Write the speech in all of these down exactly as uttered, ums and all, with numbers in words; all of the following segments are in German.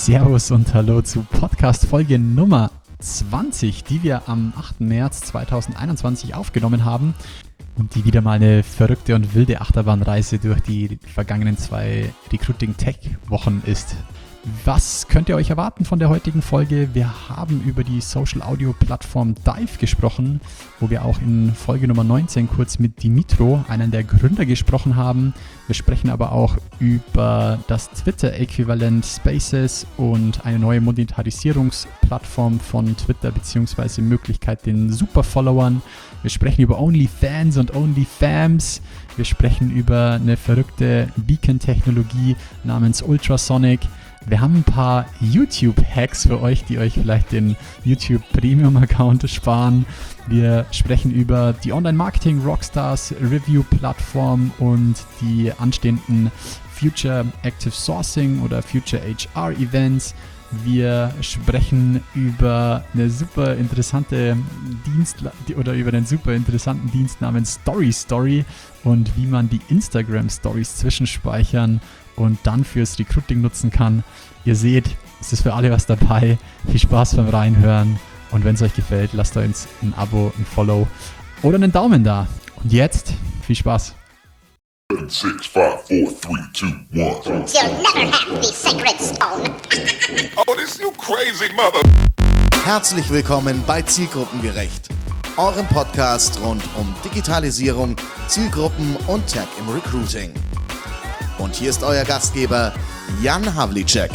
Servus und Hallo zu Podcast-Folge Nummer zwanzig, die wir am achten März zweitausendeinundzwanzig aufgenommen haben und die wieder mal eine verrückte und wilde Achterbahnreise durch die vergangenen zwei Recruiting-Tech-Wochen ist. Was könnt ihr euch erwarten von der heutigen Folge? Wir haben über die Social-Audio-Plattform Dive gesprochen, wo wir auch in Folge Nummer neunzehn kurz mit Dimitro, einem der Gründer, gesprochen haben. Wir sprechen aber auch über das Twitter-Äquivalent Spaces und eine neue Monetarisierungsplattform von Twitter bzw. Möglichkeit den Superfollowern. Wir sprechen über OnlyFans und OnlyFams. Wir sprechen über eine verrückte Beacon-Technologie namens Ultrasonic. Wir haben ein paar YouTube-Hacks für euch, die euch vielleicht den YouTube-Premium-Account sparen. Wir sprechen über die Online-Marketing-Rockstars, Review-Plattform und die anstehenden Future Active Sourcing oder Future H R-Events. Wir sprechen über eine super interessante Dienst oder über einen super interessanten Dienst namens Story Story und wie man die Instagram Stories zwischenspeichern und dann fürs Recruiting nutzen kann. Ihr seht, es ist für alle was dabei. Viel Spaß beim Reinhören und wenn es euch gefällt, lasst uns ein Abo, ein Follow oder einen Daumen da. Und jetzt viel Spaß. seven, six, five, four, three, two, one. You'll never have the sacred stone. Oh, this you crazy mother. Herzlich willkommen bei Zielgruppengerecht, eurem Podcast rund um Digitalisierung, Zielgruppen und Tech im Recruiting. Und hier ist euer Gastgeber Jan Havlicek.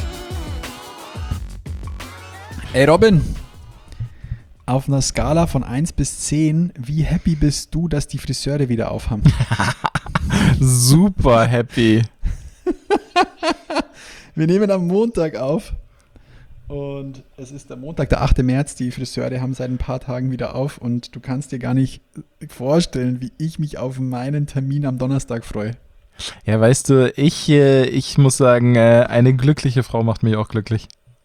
Ey Robin, auf einer Skala von eins bis zehn, wie happy bist du, dass die Friseure wieder aufhaben? Super happy. Wir nehmen am Montag auf und es ist der Montag, der achte März. Die Friseure haben seit ein paar Tagen wieder auf und du kannst dir gar nicht vorstellen, wie ich mich auf meinen Termin am Donnerstag freue. Ja, weißt du, ich, äh, ich muss sagen, äh, eine glückliche Frau macht mich auch glücklich.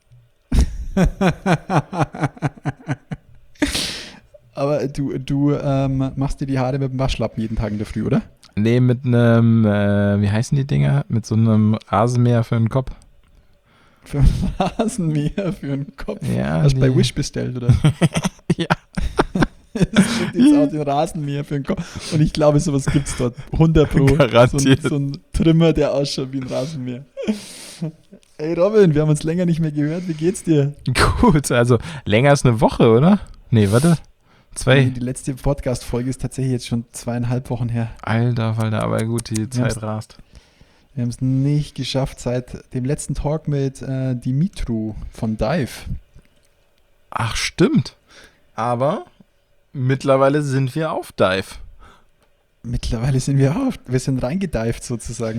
Aber du, du ähm, machst dir die Haare mit dem Waschlappen jeden Tag in der Früh, oder? Nee, mit einem, äh, wie heißen die Dinger? Mit so einem Rasenmäher für den Kopf. Für einen Rasenmäher für den Kopf? Ja, Hast du bei die- Wish bestellt, oder? Ja. Es gibt jetzt auch den Rasenmäher für den Kopf. Und ich glaube, sowas gibt es dort. hundert Pro. Garantiert. So ein, so ein Trimmer, der ausschaut wie ein Rasenmäher. Ey Robin, wir haben uns länger nicht mehr gehört. Wie geht's dir? Gut, also länger als eine Woche, oder? Nee, warte. Zwei. Die letzte Podcast-Folge ist tatsächlich jetzt schon zweieinhalb Wochen her. Alter Falter, aber gut, die Zeit haben's- rast. Wir haben es nicht geschafft seit dem letzten Talk mit äh, Dimitro von Dive. Ach, stimmt. Aber mittlerweile sind wir auf Dive. Mittlerweile sind wir auf. Wir sind reingedived sozusagen.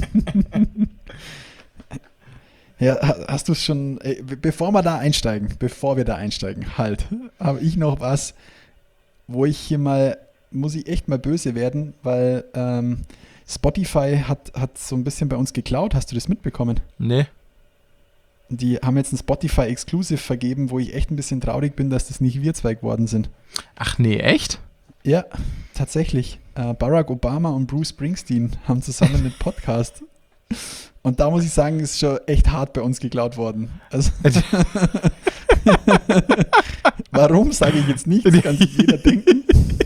Ja, ha- hast du es schon, ey, be- bevor wir da einsteigen, bevor wir da einsteigen, halt, habe ich noch was, wo ich hier mal, muss ich echt mal böse werden, weil ähm, Spotify hat, hat so ein bisschen bei uns geklaut. Hast du das mitbekommen? Nee. Die haben jetzt ein Spotify Exclusive vergeben, wo ich echt ein bisschen traurig bin, dass das nicht wir zwei geworden sind. Ach nee, echt? Ja, tatsächlich. Äh, Barack Obama und Bruce Springsteen haben zusammen einen Podcast. Und da muss ich sagen, ist schon echt hart bei uns geklaut worden. Also, warum, sage ich jetzt nicht, das kann sich jeder denken.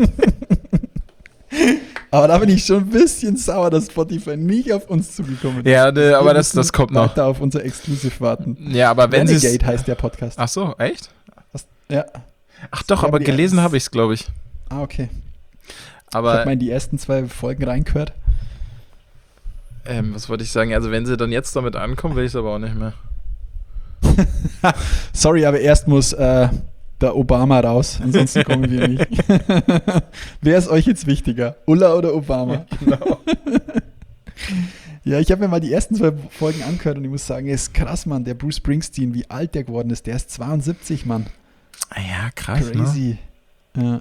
Aber da bin ich schon ein bisschen sauer, dass Spotify nicht auf uns zugekommen ist. Ja, ne, aber Wir das- müssen das kommt noch. weiter auf unser Exclusive warten. Ja, aber wenn sie Renegade heißt der Podcast. Ach so, echt? Ja. Ach doch, Ja, aber die- gelesen habe ich es, glaube ich. Ah, okay. Ich Aber habe mal in die ersten zwei Folgen reingehört. ähm, was wollte ich sagen? Also wenn sie dann jetzt damit ankommen, will ich es aber auch nicht mehr. Sorry, aber erst muss äh, der Obama raus, ansonsten kommen wir nicht. Wer ist euch jetzt wichtiger? Ulla oder Obama? Genau. Ja, ich habe mir mal die ersten zwei Folgen angehört und ich muss sagen, es ist krass, Mann, der Bruce Springsteen, wie alt der geworden ist. Der ist zweiundsiebzig, Mann. Ja, krass, ne? Crazy. Ja.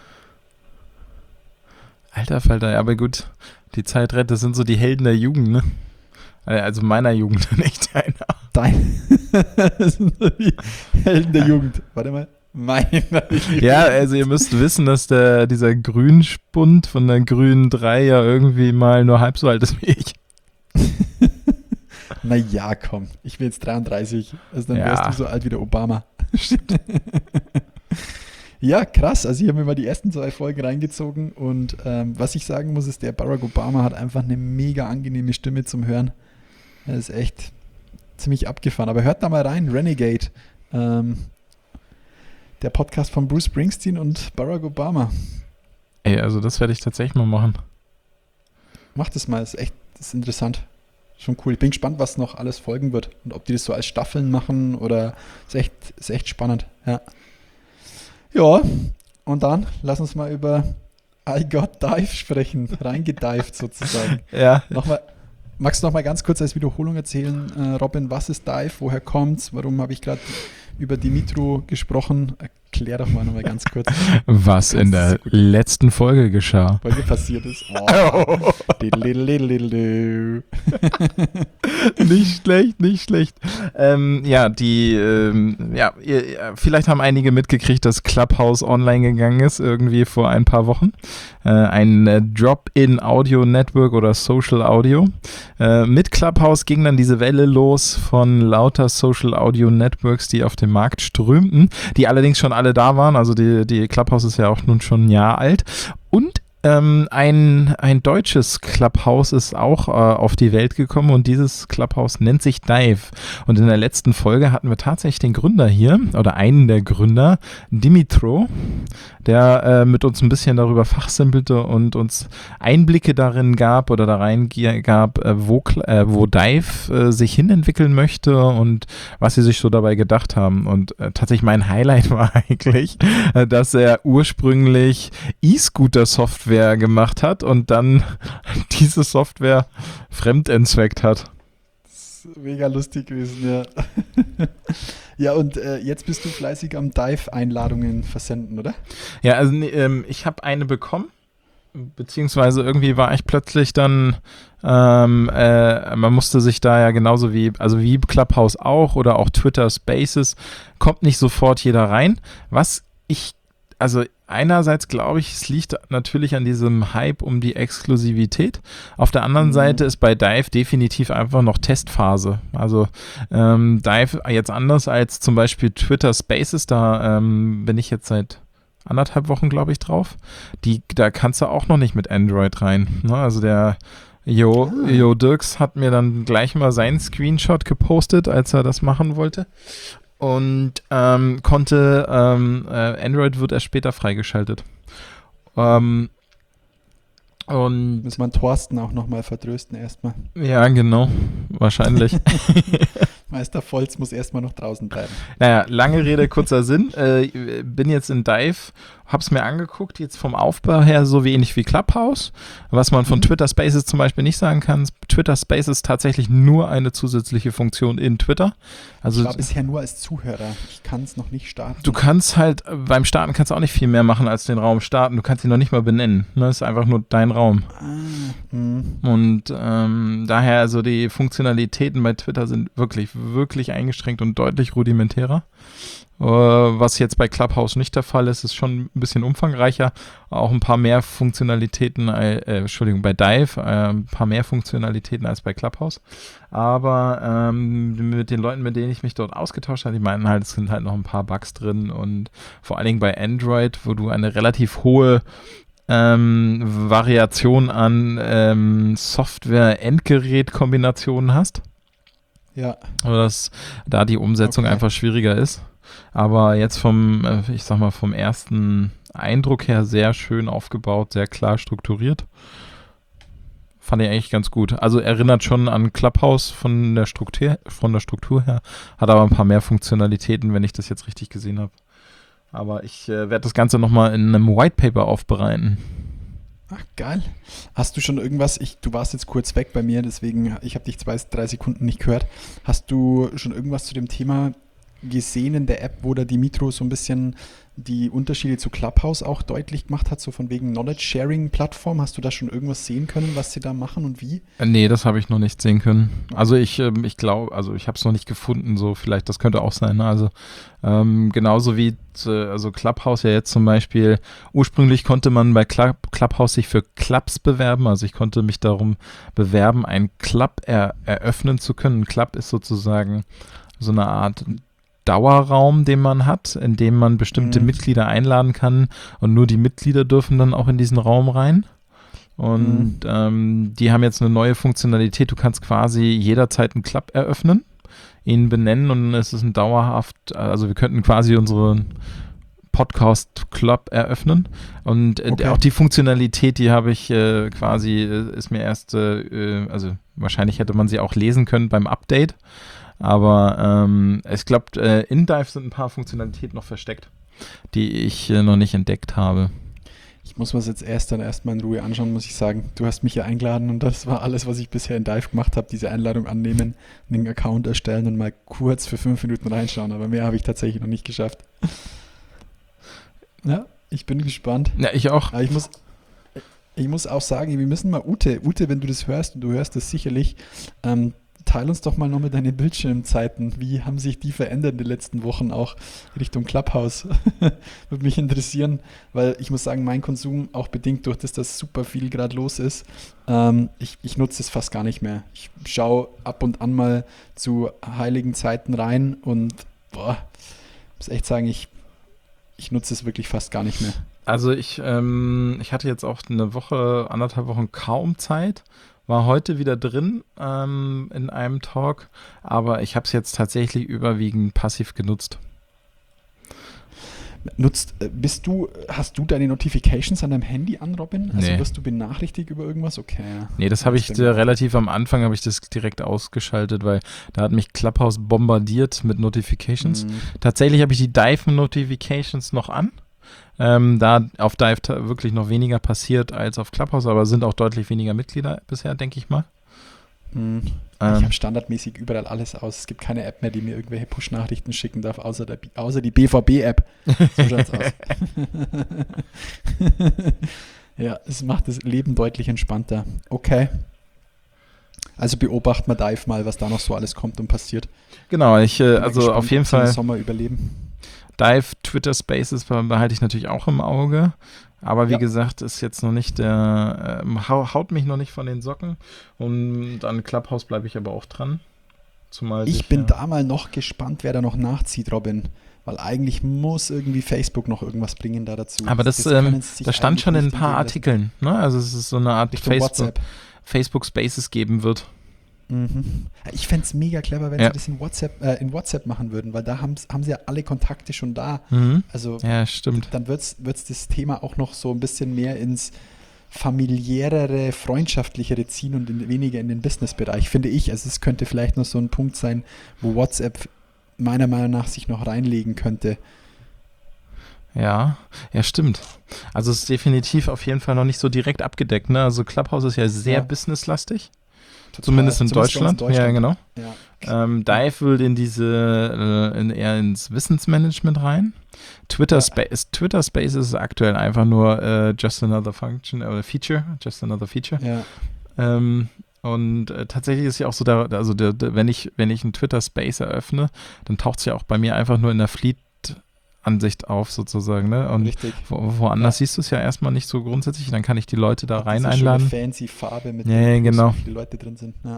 Alter Falter, ja, aber gut. Die Zeit rettet, das sind so die Helden der Jugend, ne? Also meiner Jugend, nicht deiner. Dein. Das sind so die Helden der Jugend. Warte mal. Meiner Jugend. Ja, also ihr müsst wissen, dass der, dieser Grünspund von der Grünen drei ja irgendwie mal nur halb so alt ist wie ich. Naja, komm, ich bin jetzt dreiunddreißig, also dann Ja. wärst du so alt wie der Obama. Ja, krass, also ich habe mir mal die ersten zwei Folgen reingezogen und ähm, was ich sagen muss, ist, der Barack Obama hat einfach eine mega angenehme Stimme zum Hören. Er ist echt ziemlich abgefahren, aber hört da mal rein, Renegade, ähm, der Podcast von Bruce Springsteen und Barack Obama. Ey, also das werde ich tatsächlich mal machen. Mach das mal, ist echt, das ist interessant. Schon cool. Ich bin gespannt, was noch alles folgen wird und ob die das so als Staffeln machen oder ist echt, ist echt spannend. Ja. Ja, und dann lass uns mal über I Got Dive sprechen. Reingedived sozusagen. Ja. Nochmal, magst du noch mal ganz kurz als Wiederholung erzählen, äh, Robin, was ist Dive? Woher kommt's? Warum habe ich gerade über Dimitro gesprochen? Erklär doch mal nochmal ganz kurz, Was in der letzten Folge geschah. was hier passiert ist. Oh. Diddle-diddle-diddle-diddle. Nicht schlecht, nicht schlecht. Ähm, ja, die, ähm, ja, ihr, ihr- vielleicht haben einige mitgekriegt, dass Clubhouse online gegangen ist, irgendwie vor ein paar Wochen. Äh, ein äh, Drop-in-Audio-Network oder Social Audio. Äh, mit Clubhouse ging dann diese Welle los von lauter Social Audio Networks, die auf den Markt strömten, die allerdings schon alle da waren. Also die, die Clubhouse ist ja auch nun schon ein Jahr alt. Und ähm, ein, ein deutsches Clubhouse ist auch äh, auf die Welt gekommen und dieses Clubhouse nennt sich Dive. Und in der letzten Folge hatten wir tatsächlich den Gründer hier oder einen der Gründer, Dimitro, der äh, mit uns ein bisschen darüber fachsimpelte und uns Einblicke darin gab oder da rein ge- gab, äh, wo, Cl- äh, wo Dive äh, sich hinentwickeln möchte und was sie sich so dabei gedacht haben. Und äh, tatsächlich mein Highlight war eigentlich, äh, dass er ursprünglich E-Scooter-Software gemacht hat und dann diese Software fremdentzweckt hat. Das ist mega lustig gewesen, ja. Ja, und äh, jetzt bist du fleißig am Dive-Einladungen versenden, oder? Ja, also nee, ähm, ich habe eine bekommen, beziehungsweise irgendwie war ich plötzlich dann, ähm, äh, man musste sich da ja genauso wie, also wie Clubhouse auch oder auch Twitter Spaces, kommt nicht sofort jeder rein. Was ich, also einerseits glaube ich, es liegt natürlich an diesem Hype um die Exklusivität. Auf der anderen Mhm. Seite ist bei Dive definitiv einfach noch Testphase. Also ähm, Dive jetzt anders als zum Beispiel Twitter Spaces, da ähm, bin ich jetzt seit anderthalb Wochen, glaube ich, drauf. Die, da kannst du auch noch nicht mit Android rein. Ne? Also der Jo, Ah. Jo Dirks hat mir dann gleich mal seinen Screenshot gepostet, als er das machen wollte. Und ähm, konnte, ähm, äh, Android wird erst später freigeschaltet. Ähm, und Muss man Thorsten auch nochmal vertrösten erstmal. ja, genau, wahrscheinlich. Meister Volz muss erstmal noch draußen bleiben. Naja, lange Rede, kurzer Sinn. Äh, bin jetzt in Dive, hab's mir angeguckt, jetzt vom Aufbau her so ähnlich wie Clubhouse. Was man von Mhm. Twitter Spaces zum Beispiel nicht sagen kann. Twitter Spaces ist tatsächlich nur eine zusätzliche Funktion in Twitter. Also Ich war bisher nur als Zuhörer. Ich kann es noch nicht starten. du kannst halt, äh, beim Starten kannst du auch nicht viel mehr machen als den Raum starten. Du kannst ihn noch nicht mal benennen. Ne? Das ist einfach nur dein Raum. Ah, mh. Und ähm, daher, also die Funktionalitäten bei Twitter sind wirklich, wirklich eingeschränkt und deutlich rudimentärer. Äh, was jetzt bei Clubhouse nicht der Fall ist, ist schon ein bisschen umfangreicher. Auch ein paar mehr Funktionalitäten, äh, äh, Entschuldigung, bei Dive, äh, ein paar mehr Funktionalitäten als bei Clubhouse. Aber ähm, mit den Leuten, mit denen ich mich dort ausgetauscht habe, die meinten halt, es sind halt noch ein paar Bugs drin und vor allen Dingen bei Android, wo du eine relativ hohe ähm, Variation an ähm, Software-Endgerät-Kombinationen hast. Ja, Aber dass da die Umsetzung Okay. einfach schwieriger ist. Aber jetzt vom, äh, ich sag mal, vom ersten Eindruck her sehr schön aufgebaut, sehr klar strukturiert. Fand ich eigentlich ganz gut. Also erinnert schon an Clubhouse von der Struktur, von der Struktur her, hat aber ein paar mehr Funktionalitäten, wenn ich das jetzt richtig gesehen habe. Aber ich äh, werde das Ganze nochmal in einem White Paper aufbereiten. ach geil. Hast du schon irgendwas, ich, du warst jetzt kurz weg bei mir, deswegen, ich habe dich zwei, drei Sekunden nicht gehört. Hast du schon irgendwas zu dem Thema gesehen in der App, wo der Dimitro so ein bisschen die Unterschiede zu Clubhouse auch deutlich gemacht hat, so von wegen Knowledge-Sharing-Plattform? Hast du da schon irgendwas sehen können, was sie da machen und wie? Äh, Nee, das habe ich noch nicht sehen können. Also ich, ähm, ich glaube, also ich habe es noch nicht gefunden, so vielleicht, das könnte auch sein. Ne? Also ähm, genauso wie äh, also Clubhouse ja jetzt zum Beispiel, ursprünglich konnte man bei Club, Clubhouse sich für Clubs bewerben, also ich konnte mich darum bewerben, einen Club er, eröffnen zu können. Ein Club ist sozusagen so eine Art Dauerraum, den man hat, in dem man bestimmte Mhm. Mitglieder einladen kann und nur die Mitglieder dürfen dann auch in diesen Raum rein. Und ähm, die haben jetzt eine neue Funktionalität. Du kannst quasi jederzeit einen Club eröffnen, ihn benennen und es ist ein dauerhaft, also wir könnten quasi unseren Podcast-Club eröffnen. Und äh, Okay. auch die Funktionalität, die habe ich äh, quasi, äh, ist mir erst, äh, also wahrscheinlich hätte man sie auch lesen können beim Update. Aber ähm, ich glaube, äh, in Dive sind ein paar Funktionalitäten noch versteckt, die ich äh, noch nicht entdeckt habe. Ich muss mir das jetzt erst dann erstmal in Ruhe anschauen, muss ich sagen. Du hast mich ja eingeladen und das war alles, was ich bisher in Dive gemacht habe, diese Einladung annehmen, einen Account erstellen und mal kurz für fünf Minuten reinschauen, aber mehr habe ich tatsächlich noch nicht geschafft. Ja, ich bin gespannt. Ja, ich auch. Aber ich muss, ich muss auch sagen, wir müssen mal Ute, Ute, wenn du das hörst und du hörst das sicherlich, ähm, teil uns doch mal noch mit deinen Bildschirmzeiten. Wie haben sich die verändert in den letzten Wochen auch Richtung Clubhouse? Würde mich interessieren, weil ich muss sagen, mein Konsum auch bedingt durch das, dass super viel gerade los ist, ähm, ich, ich nutze es fast gar nicht mehr. Ich schaue ab und an mal zu heiligen Zeiten rein und boah, muss echt sagen, ich, ich nutze es wirklich fast gar nicht mehr. Also ich, ähm, ich hatte jetzt auch eine Woche, anderthalb Wochen kaum Zeit, war heute wieder drin ähm, in einem Talk, aber ich habe es jetzt tatsächlich überwiegend passiv genutzt. Nutzt, äh, bist du, hast du deine Notifications an deinem Handy an, Robin? Also Nee. wirst du benachrichtigt über irgendwas? Okay. ja. Nee, das habe ich ist äh, dann- relativ am Anfang, habe ich das direkt ausgeschaltet, weil da hat mich Clubhouse bombardiert mit Notifications. Mhm. Tatsächlich habe ich die Dive-Notifications noch an. Ähm, da auf Dive ta- wirklich noch weniger passiert als auf Clubhouse, aber sind auch deutlich weniger Mitglieder bisher, denke ich mal. Mhm. Ähm, Ich habe standardmäßig überall alles aus. Es gibt keine App mehr, die mir irgendwelche Push-Nachrichten schicken darf, außer, der, außer die B V B-App. So schaut's aus. Ja, es macht das Leben deutlich entspannter. Okay. Also beobachten wir Dive mal, was da noch so alles kommt und passiert. genau, ich, äh, Bin mal also gespannt, auf jeden ob sie den Fall Sommer überleben. Dive, Twitter Spaces behalte ich natürlich auch im Auge. Aber wie Ja. gesagt, ist jetzt noch nicht der, ähm, hau- haut mich noch nicht von den Socken. Und an Clubhouse bleibe ich aber auch dran. Zumal Ich sich, bin ja, da mal noch gespannt, wer da noch nachzieht, Robin. Weil eigentlich muss irgendwie Facebook noch irgendwas bringen da dazu. Aber das, können ähm, sie sich das stand eigentlich schon in ein nicht paar entgehen lassen. Artikeln. Ne? Also es ist so eine Art Richtung Facebook, WhatsApp. Facebook Spaces geben wird. Mhm. Ich fände es mega clever, wenn Ja. sie das in WhatsApp, äh, in WhatsApp machen würden, weil da haben, haben sie ja alle Kontakte schon da. Mhm. Also Ja, stimmt. dann wird es das Thema auch noch so ein bisschen mehr ins familiärere, freundschaftlichere ziehen und in, weniger in den Business-Bereich, finde ich. Also es könnte vielleicht noch so ein Punkt sein, wo WhatsApp meiner Meinung nach sich noch reinlegen könnte. Ja, ja, stimmt. Also es ist definitiv auf jeden Fall noch nicht so direkt abgedeckt. Ne? Also Clubhouse ist ja sehr Ja. businesslastig. Total. Zumindest in Zumindest bei uns Deutschland. Ja, genau. Ja. Ähm, Dive will in diese, äh, in, eher ins Wissensmanagement rein. Twitter, Ja. Space, Twitter Spaces ist aktuell einfach nur äh, just another function oder feature, just another feature. Ja. Ähm, und äh, tatsächlich ist ja auch so, der, also der, der, wenn ich wenn ich einen Twitter Space eröffne, dann taucht es ja auch bei mir einfach nur in der Fleet-Ansicht auf sozusagen. Ne? Und Richtig. wo, woanders Ja. siehst du es ja erstmal nicht so grundsätzlich. Dann kann ich die Leute da rein Diese schöne einladen. fancy Farbe, mit Ja, der ja, genau. so viele Leute drin sind. Ja.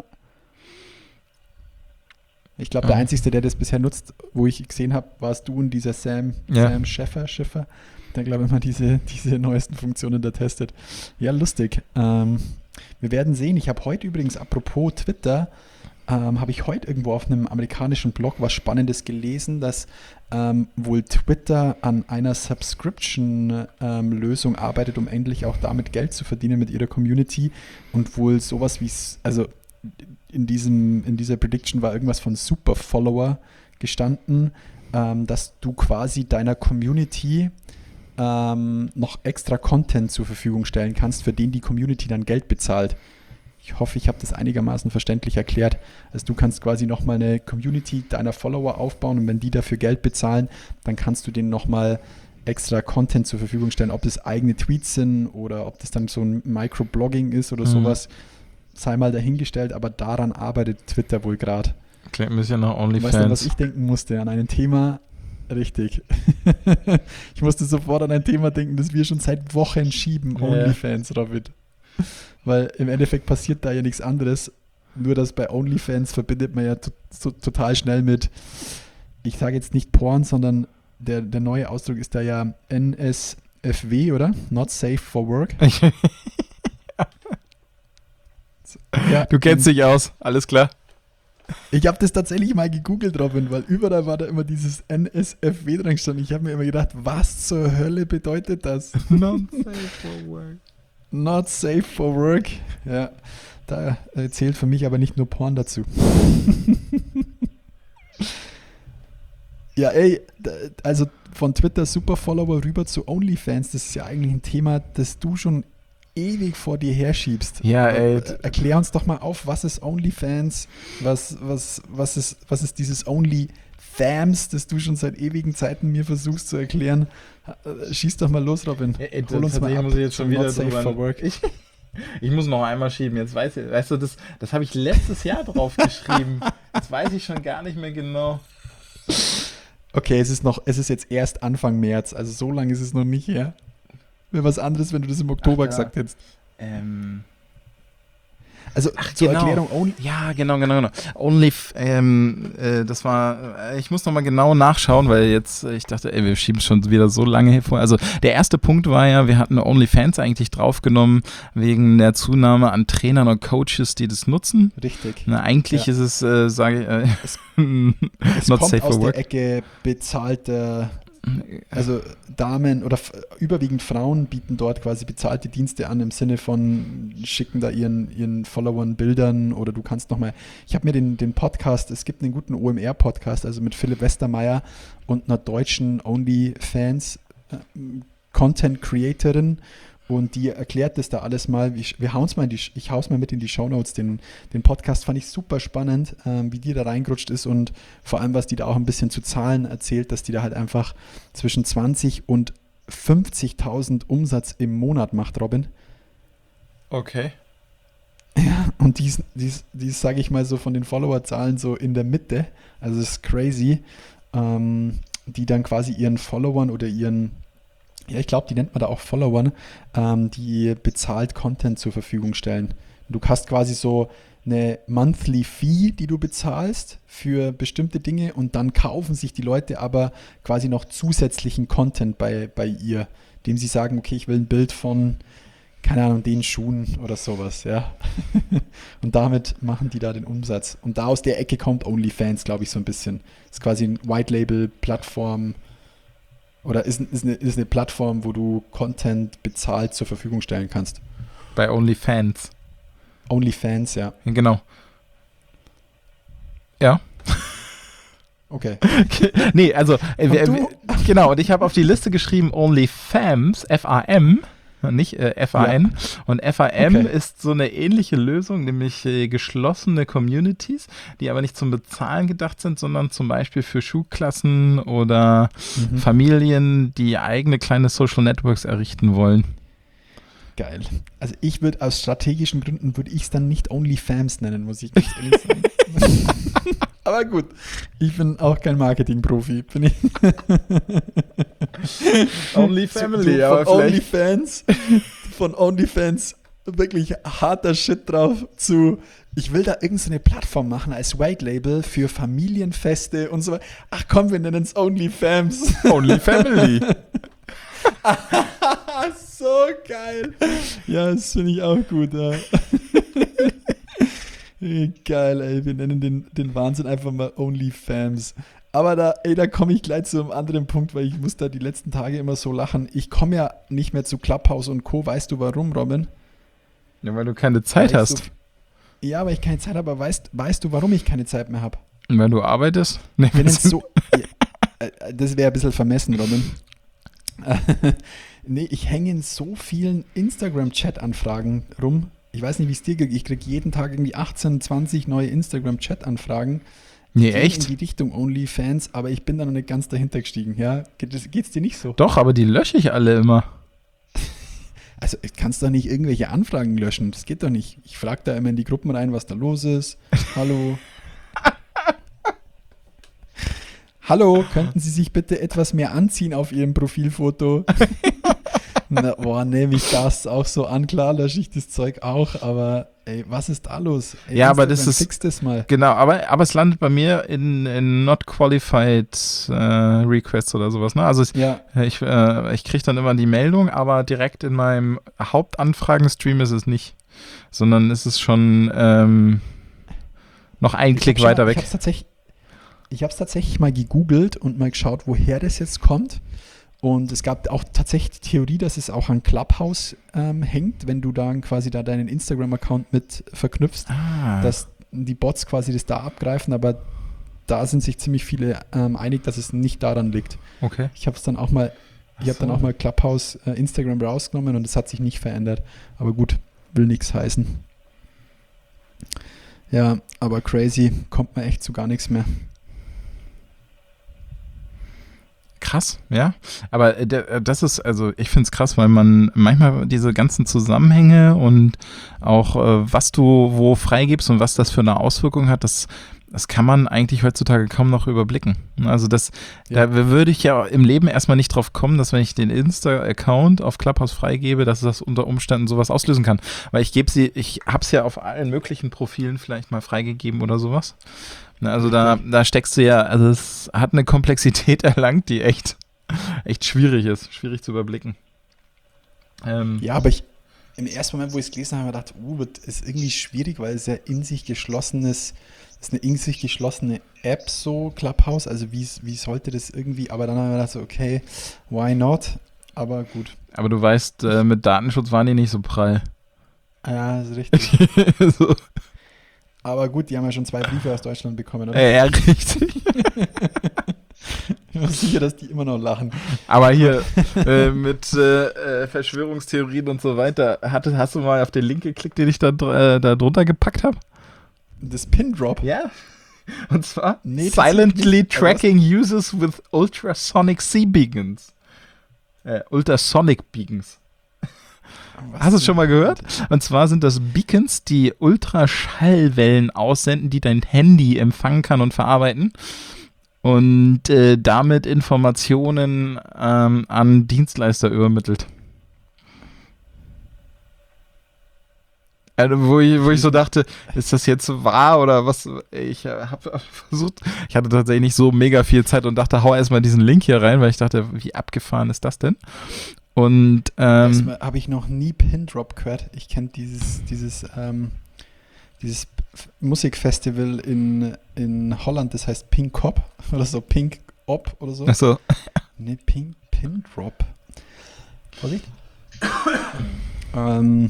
Ich glaube, der Ja. Einzige, der das bisher nutzt, wo ich gesehen habe, warst du und dieser Sam, Ja. Sam Schäffer, Schiffer, der, glaube ich, mal diese, diese neuesten Funktionen da testet. Ja, lustig. Ähm, wir werden sehen. Ich habe heute übrigens, apropos Twitter, ähm, habe ich heute irgendwo auf einem amerikanischen Blog was Spannendes gelesen, dass ähm, wohl Twitter an einer Subscription-Lösung arbeitet, um endlich auch damit Geld zu verdienen mit ihrer Community und wohl sowas wie, s- also in, diesem, in dieser Prediction war irgendwas von Super-Follower gestanden, ähm, dass du quasi deiner Community ähm, noch extra Content zur Verfügung stellen kannst, für den die Community dann Geld bezahlt. Ich hoffe, ich habe das einigermaßen verständlich erklärt. Also du kannst quasi nochmal eine Community deiner Follower aufbauen und wenn die dafür Geld bezahlen, dann kannst du denen nochmal extra Content zur Verfügung stellen, ob das eigene Tweets sind oder ob das dann so ein Microblogging ist oder mhm. sowas, sei mal dahingestellt, aber daran arbeitet Twitter wohl gerade. Klingt ein bisschen nach OnlyFans. Weißt du, was ich denken musste? An ein Thema, richtig. Ich musste sofort an ein Thema denken, das wir schon seit Wochen schieben, ja. OnlyFans, Robin. Weil im Endeffekt passiert da ja nichts anderes, nur dass bei OnlyFans verbindet man ja to- to- total schnell mit, ich sage jetzt nicht Porn, sondern der, der neue Ausdruck ist da ja N S F W, oder? Not safe for work. Ja, du kennst dich aus, alles klar. Ich habe das tatsächlich mal gegoogelt, Robin, weil überall war da immer dieses N S F W dran gestanden. Ich habe mir immer gedacht, was zur Hölle bedeutet das? Not safe for work. Not safe for work. Ja, da äh, zählt für mich aber nicht nur Porn dazu. Ja, ey, da, also von Twitter Super-Follower rüber zu OnlyFans, das ist ja eigentlich ein Thema, das du schon ewig vor dir herschiebst. Ja, ey. Erklär uns doch mal auf, was ist OnlyFans, was, was, was, ist, was ist dieses OnlyFams, das du schon seit ewigen Zeiten mir versuchst zu erklären. Schieß doch mal los, Robin. Ja, ey, Hol uns mal ab. Muss ich jetzt schon wieder safe for work. Ich, ich muss noch einmal schieben. Jetzt weiß ich, weißt du, das, das habe ich letztes Jahr drauf geschrieben. Jetzt weiß ich schon gar nicht mehr genau. Okay, es ist noch, es ist jetzt erst Anfang März, also so lange ist es noch nicht her. Wäre was anderes, wenn du das im Oktober Ach, ja. gesagt hättest. Ähm. Also Ach, zur genau. Erklärung, Only, Ja, genau, genau, genau. Only, ähm, äh, das war, äh, ich muss nochmal genau nachschauen, weil jetzt, äh, ich dachte, ey, wir schieben schon wieder so lange hervor. Also der erste Punkt war ja, wir hatten OnlyFans eigentlich draufgenommen, wegen der Zunahme an Trainern und Coaches, die das nutzen. richtig. Na, eigentlich Ja. ist es, äh, sage ich, äh, Es not kommt safe aus for work. der Ecke bezahlter, also Damen oder f- überwiegend Frauen bieten dort quasi bezahlte Dienste an im Sinne von schicken da ihren, ihren Followern Bildern oder du kannst nochmal, ich habe mir den, den Podcast, es gibt einen guten O M R-Podcast, also mit Philipp Westermeier und einer deutschen OnlyFans äh, Content-Creatorin und die erklärt das da alles mal. Ich, wir hauen's mal in die, ich hau's mal mit in die Shownotes. Den, den Podcast fand ich super spannend, ähm, wie die da reingerutscht ist und vor allem, was die da auch ein bisschen zu Zahlen erzählt, dass die da halt einfach zwischen zwanzig und fünfzigtausend Umsatz im Monat macht, Robin. Okay. Ja, und die ist, die ist, die ist, sage ich mal so, von den Followerzahlen so in der Mitte. Also es ist crazy, ähm, die dann quasi ihren Followern oder ihren Ja, ich glaube, die nennt man da auch Followern, ähm, die bezahlt Content zur Verfügung stellen. Du hast quasi so eine Monthly Fee, die du bezahlst für bestimmte Dinge und dann kaufen sich die Leute aber quasi noch zusätzlichen Content bei, bei ihr, indem sie sagen, okay, ich will ein Bild von, keine Ahnung, den Schuhen oder sowas, ja. Und damit machen die da den Umsatz. Und da aus der Ecke kommt OnlyFans, glaube ich, so ein bisschen. Das ist quasi ein White-Label-Plattform, oder ist, ist, eine, ist eine Plattform, wo du Content bezahlt zur Verfügung stellen kannst. Bei OnlyFans. OnlyFans, ja. Ja, genau. Ja. Okay. Nee, also, äh, wir, Und du? wir, genau, und ich habe auf die Liste geschrieben OnlyFams, F A M, nicht äh, F A N. Ja. Und F A M Okay. ist so eine ähnliche Lösung, nämlich äh, geschlossene Communities, die aber nicht zum Bezahlen gedacht sind, sondern zum Beispiel für Schulklassen oder Mhm. Familien, die eigene kleine Social Networks errichten wollen. Geil. Also ich würde aus strategischen Gründen, würde ich es dann nicht OnlyFans nennen, muss ich ganz ehrlich sagen. Aber gut, ich bin auch kein Marketing-Profi. Bin ich OnlyFamily, von aber vielleicht. OnlyFans, von OnlyFans wirklich harter Shit drauf zu, ich will da irgendeine Plattform machen als White Label für Familienfeste und so weiter. Ach komm, wir nennen es OnlyFans. OnlyFamily. So geil. Ja, das finde ich auch gut. Ja. Geil, ey. Wir nennen den, den Wahnsinn einfach mal OnlyFans. Aber da, ey, da komme ich gleich zu einem anderen Punkt, weil ich muss da die letzten Tage immer so lachen. Ich komme ja nicht mehr zu Clubhouse und Co. Weißt du warum, Robin? Ja, weil du keine Zeit Weil ich hast. So, ja, weil ich keine Zeit habe. Aber weißt, weißt du, warum ich keine Zeit mehr habe? Und weil du arbeitest? Nee, Wenn es so, ja, äh, das wäre ein bisschen vermessen, Robin. Nee, ich hänge in so vielen Instagram-Chat-Anfragen rum. ich weiß nicht, wie es dir geht, ich kriege jeden Tag irgendwie achtzehn, zwanzig neue Instagram-Chat-Anfragen. Nee, Gehen echt? in die Richtung OnlyFans, aber ich bin da noch nicht ganz dahinter gestiegen. Ja? Geht, geht's dir nicht so? Doch, aber die lösche ich alle immer. Also ich kannst doch nicht irgendwelche Anfragen löschen. Das geht doch nicht. Ich frage da immer in die Gruppen rein, was da los ist. Hallo. Hallo, könnten Sie sich bitte etwas mehr anziehen auf Ihrem Profilfoto? Na, boah, nehme ich das auch so an. Klar lösche ich das Zeug auch, aber ey, was ist da los? Ey, Ja, aber Instagram, das ist- Fix das mal. Genau, aber, aber es landet bei mir in, in Not Qualified äh, Requests oder sowas. Ne? Also ich, Ja, ich, äh, ich kriege dann immer die Meldung, aber direkt in meinem Hauptanfragen-Stream ist es nicht. Sondern ist es schon ähm, noch einen ich Klick hab schon weiter mal, Ich weg. habe es tatsächlich, ich hab's tatsächlich mal gegoogelt und mal geschaut, woher das jetzt kommt. Und es gab auch tatsächlich die Theorie, dass es auch an Clubhouse ähm, hängt, wenn du dann quasi da deinen Instagram-Account mit verknüpfst, Ah, dass die Bots quasi das da abgreifen, aber da sind sich ziemlich viele ähm, einig, dass es nicht daran liegt. okay. Ich habe es dann auch mal, ich habe dann so. auch mal Clubhouse äh, Instagram rausgenommen und es hat sich nicht verändert. Aber gut, will nichts heißen. Ja, aber crazy, kommt man echt zu gar nichts mehr. Krass, ja. Aber äh, der, äh, das ist, also ich finde es krass, weil man manchmal diese ganzen Zusammenhänge und auch äh, was du wo freigibst und was das für eine Auswirkung hat, das, das kann man eigentlich heutzutage kaum noch überblicken. Also das, Ja. da würde ich ja im Leben erstmal nicht drauf kommen, dass wenn ich den Insta-Account auf Clubhouse freigebe, dass das unter Umständen sowas auslösen kann. Weil ich gebe sie, ich habe es ja auf allen möglichen Profilen vielleicht mal freigegeben oder sowas. Na, Also da, da steckst du ja, also es hat eine Komplexität erlangt, die echt, echt schwierig ist, schwierig zu überblicken. Ähm, Ja, aber ich, im ersten Moment, wo ich es gelesen habe, habe ich gedacht, uh, das ist irgendwie schwierig, weil es ja in sich geschlossenes, ist eine in sich geschlossene App so, Clubhouse, also wie, wie sollte das irgendwie, aber dann habe ich gedacht, so, okay, why not? Aber gut. Aber du weißt, äh, mit Datenschutz waren die nicht so prall. Ja, ist richtig. so. Aber gut, die haben ja schon zwei Briefe aus Deutschland bekommen, oder? äh, ja, richtig. Ich bin mir sicher, dass die immer noch lachen. Aber hier äh, mit äh, äh, Verschwörungstheorien und so weiter, hattest, hast du mal auf den Link geklickt, den ich da, dr- äh, da drunter gepackt habe? Das Pin-Drop. Ja. Und zwar Nee, tatsächlich Silently nicht. Aber was- tracking users with ultrasonic sea beacons. Äh, ultrasonic beacons. Was Hast du es denn? schon mal gehört? Und zwar sind das Beacons, die Ultraschallwellen aussenden, die dein Handy empfangen kann und verarbeiten. Und äh, damit Informationen ähm, an Dienstleister übermittelt. Also, wo, ich, wo ich so dachte, ist das jetzt wahr oder was? Ich äh, habe versucht, ich hatte tatsächlich nicht so mega viel Zeit und dachte, hau erstmal diesen Link hier rein, weil ich dachte, wie abgefahren ist das denn? Und ähm, Erstmal habe ich noch nie Pin-Drop gehört. Ich kenne dieses, dieses, ähm, dieses F- Musikfestival in, in Holland, das heißt Pink Cop oder so, Pink Op oder so. achso, Ne, Pink Pin-Drop. Vorsicht. ähm,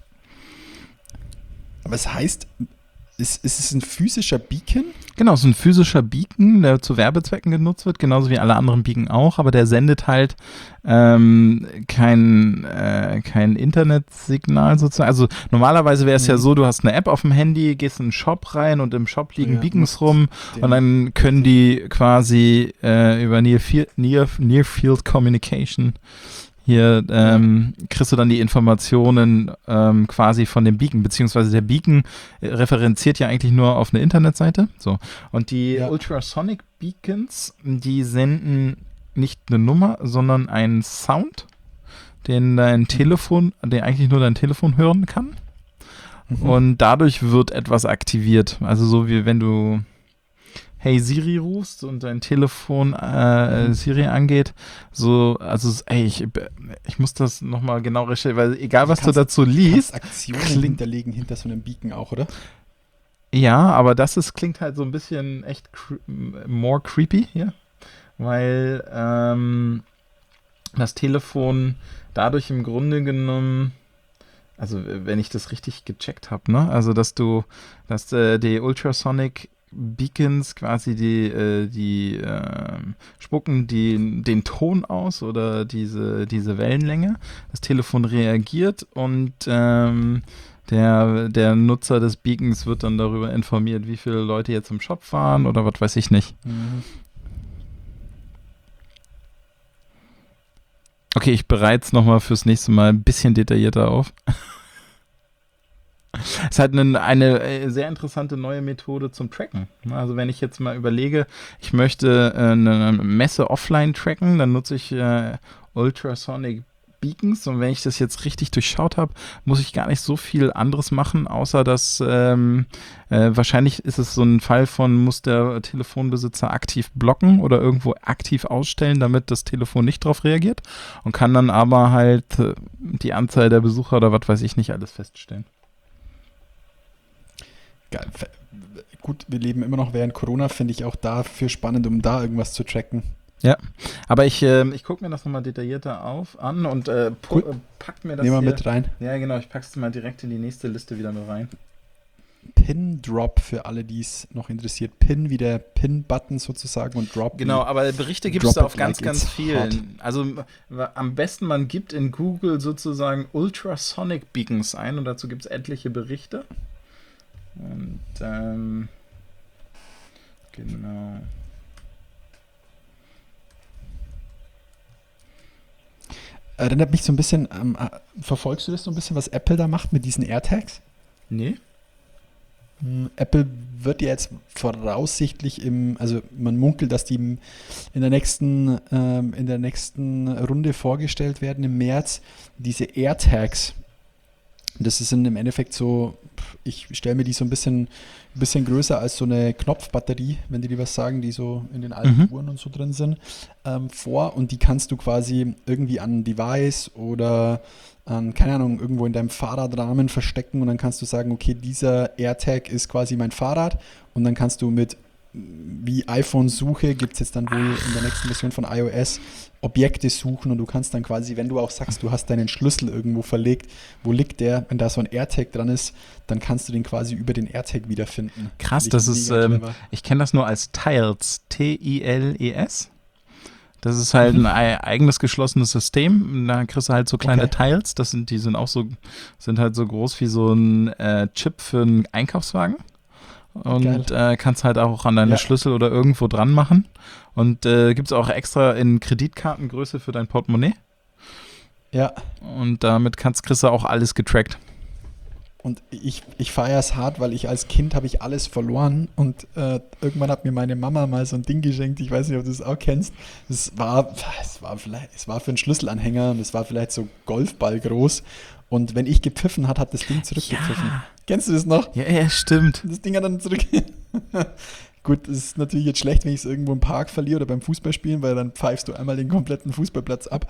aber es heißt, ist, ist es ein physischer Beacon? genau, so ein physischer Beacon, der zu Werbezwecken genutzt wird, genauso wie alle anderen Beacon auch, aber der sendet halt ähm, kein, äh, kein Internetsignal sozusagen. Also normalerweise wäre es ja Mhm. so, du hast eine App auf dem Handy, gehst in einen Shop rein und im Shop liegen Ja, Beacons musst rum den- und dann können die quasi äh, über Near, Field, Near, Near Field Communication hier ähm, kriegst du dann die Informationen ähm, quasi von dem Beacon, beziehungsweise der Beacon äh, referenziert ja eigentlich nur auf eine Internetseite. So. Und die Ja. Ultrasonic Beacons, die senden nicht eine Nummer, sondern einen Sound, den dein Telefon, den eigentlich nur dein Telefon hören kann. Mhm. Und dadurch wird etwas aktiviert. Also so wie wenn du Hey Siri rufst und dein Telefon äh, Siri angeht, so, also ey, ich, ich muss das nochmal genau recherchieren, weil egal was du Kannst- dazu Kannst liest, Aktionen klingt- hinterlegen hinter so einem Beacon auch, oder? ja, aber das ist, klingt halt so ein bisschen echt cre more creepy hier, weil ähm, das Telefon dadurch im Grunde genommen, also wenn ich das richtig gecheckt habe, ne, also dass du, dass äh, die Ultrasonic Beacons quasi die, äh, die ähm, spucken die, den Ton aus oder diese, diese Wellenlänge. Das Telefon reagiert und ähm, der, der Nutzer des Beacons wird dann darüber informiert, wie viele Leute jetzt im Shop waren oder was weiß ich nicht. Mhm. Okay, ich bereite es nochmal fürs nächste Mal ein bisschen detaillierter auf. Es ist halt eine, eine sehr interessante neue Methode zum Tracken. Also wenn ich jetzt mal überlege, ich möchte äh, eine Messe offline tracken, dann nutze ich äh, Ultrasonic Beacons, und wenn ich das jetzt richtig durchschaut habe, muss ich gar nicht so viel anderes machen, außer dass ähm, äh, wahrscheinlich ist es so ein Fall von, muss der Telefonbesitzer aktiv blocken oder irgendwo aktiv ausstellen, damit das Telefon nicht drauf reagiert, und kann dann aber halt äh, die Anzahl der Besucher oder was weiß ich nicht alles feststellen. Geil. Gut, wir leben immer noch während Corona, finde ich auch dafür spannend, um da irgendwas zu tracken. Ja, aber ich, äh, ich gucke mir das nochmal detaillierter auf an und äh, pu- Cool. äh, pack mir das Nehmen wir hier. mit rein. Ja, genau, ich pack's mal direkt in die nächste Liste wieder mit rein. Pin-Drop für alle, die es noch interessiert. Pin wie der Pin-Button sozusagen und Drop. Genau, wie aber Berichte gibt es Drop da auf it ganz, like ganz it's vielen. hot. Also m- am besten, man gibt in Google sozusagen Ultrasonic Beacons ein, und dazu gibt es etliche Berichte. Und ähm, genau. Erinnert mich so ein bisschen, ähm, äh, verfolgst du das so ein bisschen, was Apple da macht mit diesen AirTags? Nee? Hm, Apple wird ja jetzt voraussichtlich im, also man munkelt, dass die im, in der nächsten, ähm, in der nächsten Runde vorgestellt werden im März, diese AirTags. Das sind im Endeffekt so, ich stelle mir die so ein bisschen, ein bisschen größer als so eine Knopfbatterie, wenn die dir was sagen, die so in den alten Mhm. Uhren und so drin sind, ähm, vor, und die kannst du quasi irgendwie an ein Device oder an, keine Ahnung, irgendwo in deinem Fahrradrahmen verstecken, und dann kannst du sagen, okay, dieser AirTag ist quasi mein Fahrrad, und dann kannst du mit, wie iPhone-Suche, gibt es jetzt dann wohl in der nächsten Version von iOS Objekte suchen, und du kannst dann quasi, wenn du auch sagst, du hast deinen Schlüssel irgendwo verlegt, wo liegt der, wenn da so ein AirTag dran ist, dann kannst du den quasi über den AirTag wiederfinden. Krass, Finde ich das ist, mega ähm, clever. ich kenne das nur als Tiles, T I L E S. Das ist halt ein ei- eigenes geschlossenes System. Da kriegst du halt so kleine Okay. Tiles. Das sind, die sind auch so, sind halt so groß wie so ein äh, Chip für einen Einkaufswagen. Und äh, kannst halt auch an deine Ja. Schlüssel oder irgendwo dran machen. Und äh, gibt es auch extra in Kreditkartengröße für dein Portemonnaie. Ja, Und damit kannst, kriegst du auch alles getrackt. und ich, ich feiere es hart, weil ich als Kind habe ich alles verloren, und äh, irgendwann hat mir meine Mama mal so ein Ding geschenkt, ich weiß nicht, ob du es auch kennst. Es war, es war vielleicht, es war für einen Schlüsselanhänger, und es war vielleicht so Golfball groß, und wenn ich gepfiffen hat, hat das Ding zurückgepfiffen. Ja. Kennst du das noch? Ja, ja, stimmt. Das Ding hat dann zurück. Gut, es ist natürlich jetzt schlecht, wenn ich es irgendwo im Park verliere oder beim Fußballspielen, weil dann pfeifst du einmal den kompletten Fußballplatz ab.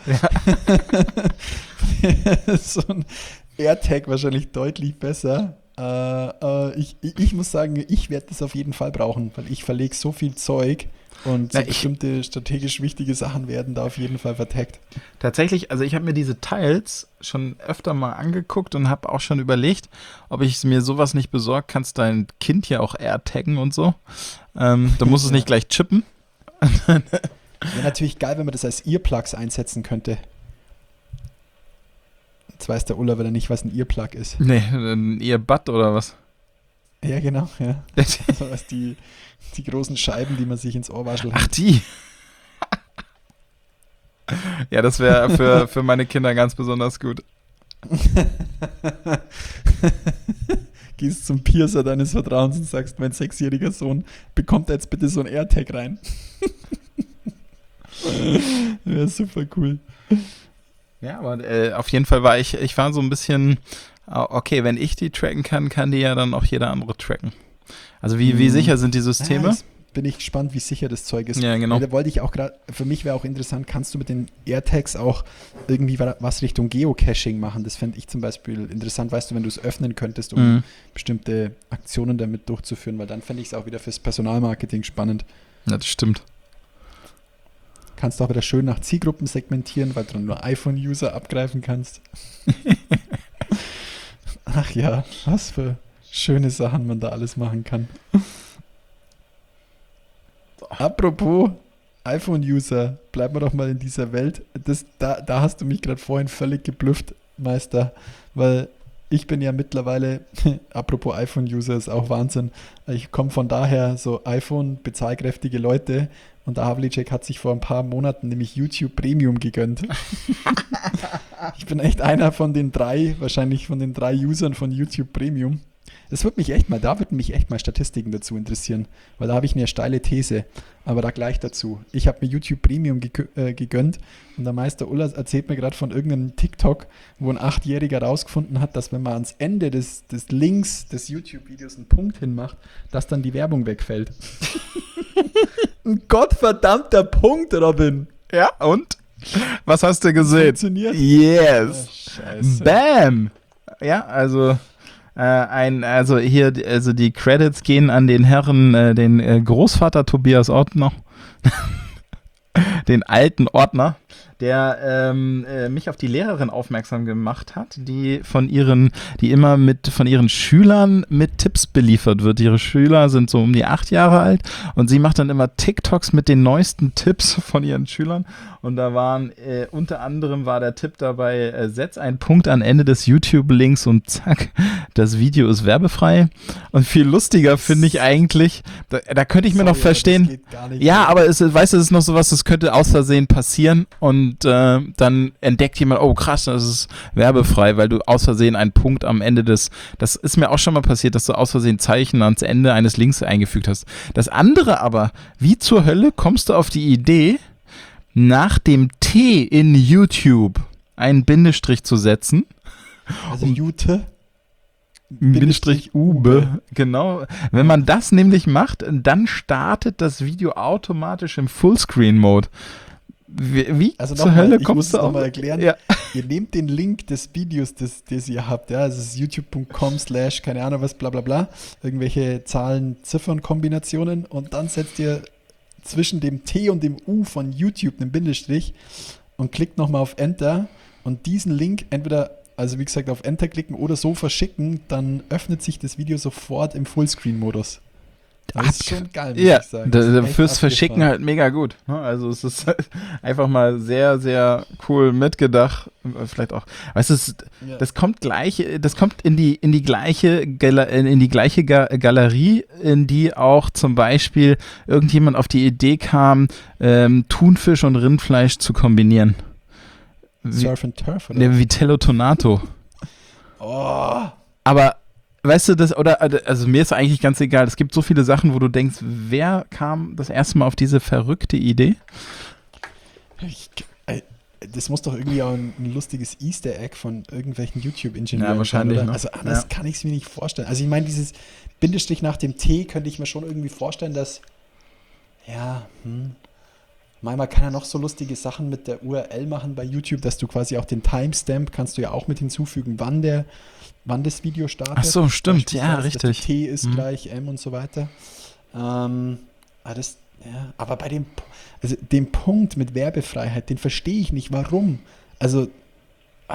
So ein AirTag wahrscheinlich deutlich besser. Äh, äh, ich, ich, ich muss sagen, ich werde das auf jeden Fall brauchen, weil ich verlege so viel Zeug, und so Na, ich- bestimmte strategisch wichtige Sachen werden da auf jeden Fall vertaggt. Tatsächlich, also ich habe mir diese Tiles schon öfter mal angeguckt und habe auch schon überlegt, ob ich mir sowas nicht besorge. Kannst dein Kind ja auch AirTaggen und so. Ähm, da muss es nicht gleich chippen. Wäre natürlich geil, wenn man das als Earplugs einsetzen könnte. Jetzt weiß der Ulla wieder nicht, was ein Earplug ist. Nee, ein Earbud oder was? Ja, genau, ja. Also was die, die großen Scheiben, die man sich ins Ohr waschelt. Ach, die. Ja, das wäre für, für meine Kinder ganz besonders gut. Gehst zum Piercer deines Vertrauens und sagst, mein sechsjähriger Sohn bekommt jetzt bitte so ein AirTag rein. Wäre super cool. Ja, aber äh, auf jeden Fall war ich, ich war so ein bisschen, ah, okay, wenn ich die tracken kann, kann die ja dann auch jeder andere tracken. Also wie, wie Mhm. sicher sind die Systeme? Ja, jetzt bin ich gespannt, wie sicher das Zeug ist. Ja, genau. Da wollte ich auch gerade, für mich wäre auch interessant, kannst du mit den AirTags auch irgendwie wa- was Richtung Geocaching machen? Das fände ich zum Beispiel interessant, weißt du, wenn du es öffnen könntest, um Mhm. bestimmte Aktionen damit durchzuführen, weil dann fände ich es auch wieder fürs Personalmarketing spannend. Ja, das stimmt. Kannst auch wieder schön nach Zielgruppen segmentieren, weil du nur iPhone-User abgreifen kannst. Ach ja, was für schöne Sachen man da alles machen kann. Apropos iPhone-User, bleiben wir doch mal in dieser Welt. Das, da, da hast du mich gerade vorhin völlig geblüfft, Meister, weil ich bin ja mittlerweile, apropos iPhone-User, ist auch Wahnsinn. Ich komme von daher so iPhone, bezahlkräftige Leute und der Havlicek hat sich vor ein paar Monaten nämlich YouTube Premium gegönnt. Ich bin echt einer von den drei, wahrscheinlich von den drei Usern von YouTube Premium. Das wird mich echt mal, da würden mich echt mal Statistiken dazu interessieren, weil da habe ich eine steile These, aber da gleich dazu. Ich habe mir YouTube Premium gegö- äh, gegönnt und der Meister Ulla erzählt mir gerade von irgendeinem TikTok, wo ein Achtjähriger rausgefunden hat, dass wenn man ans Ende des, des Links des YouTube-Videos einen Punkt hinmacht, dass dann die Werbung wegfällt. Ein gottverdammter Punkt, Robin. Ja, und? Was hast du gesehen? Funktioniert. Yes. Ah, scheiße. Bam. Ja, also äh, ein, also hier, also die Credits gehen an den Herren, äh, den äh, Großvater Tobias Ordner, den alten Ordner, der ähm, äh, mich auf die Lehrerin aufmerksam gemacht hat, die von ihren, die immer mit von ihren Schülern mit Tipps beliefert wird. Ihre Schüler sind so um die acht Jahre alt und sie macht dann immer TikToks mit den neuesten Tipps von ihren Schülern. Und da waren äh, unter anderem war der Tipp dabei: äh, Setz einen Punkt am Ende des YouTube-Links und zack, das Video ist werbefrei. Und viel lustiger finde ich eigentlich, da, da könnte ich mir Sorry, noch verstehen. aber das geht gar nicht. Ja, aber es, weißt du, es ist noch sowas, das könnte aus Versehen passieren und äh, dann entdeckt jemand, oh krass, das ist werbefrei, weil du aus Versehen einen Punkt am Ende des, das ist mir auch schon mal passiert, dass du aus Versehen Zeichen ans Ende eines Links eingefügt hast. Das andere aber, wie zur Hölle kommst du auf die Idee, nach dem T in YouTube einen Bindestrich zu setzen? Also Jute. Bindestrich Ube, genau. Wenn man das nämlich macht, dann startet das Video automatisch im Fullscreen-Mode. Wie, wie Also zur nochmal, Hölle ich kommst muss es du auf? nochmal erklären. Ja. Ihr nehmt den Link des Videos, das, das ihr habt, ja, es ist youtube.com slash, keine Ahnung was, bla bla bla, irgendwelche Zahlen, Ziffern, Kombinationen und dann setzt ihr zwischen dem T und dem U von YouTube einen Bindestrich und klickt nochmal auf Enter und diesen Link entweder, also wie gesagt, auf Enter klicken oder so verschicken, dann öffnet sich das Video sofort im Fullscreen-Modus. Das ist schon geil, muss Ja, ich sagen. da, Das ist da echt fürs Verschicken abgefahren. halt mega gut. ne? Also es ist halt einfach mal sehr, sehr cool mitgedacht. Vielleicht auch, weißt du, es- Ja. das kommt gleich, das kommt in die, in die gleiche, Gala, in die gleiche Ga Galerie, in die auch zum Beispiel irgendjemand auf die Idee kam, ähm, Thunfisch und Rindfleisch zu kombinieren. Wie, Surf and Turf, oder? ne, Vitello Tonato. Oh, Aber weißt du, das, oder, also mir ist eigentlich ganz egal, es gibt so viele Sachen, wo du denkst, wer kam das erste Mal auf diese verrückte Idee? ich, äh, das muss doch irgendwie auch ein, ein lustiges Easter Egg von irgendwelchen YouTube-Ingenieuren Ja, wahrscheinlich, sein, oder? ne? Also anders Ja. kann ich es mir nicht vorstellen. Also ich meine, dieses Bindestrich nach dem T könnte ich mir schon irgendwie vorstellen, dass, ja, hm, manchmal kann er noch so lustige Sachen mit der U R L machen bei YouTube, dass du quasi auch den Timestamp kannst du ja auch mit hinzufügen, wann der, wann das Video startet. Ach so, stimmt, ja, Beispielsweise, dass richtig. der T ist Mhm. gleich M und so weiter. Ähm, aber, das, ja, aber bei dem, Pu- also dem Punkt mit Werbefreiheit, den verstehe ich nicht. Warum? Also, ah,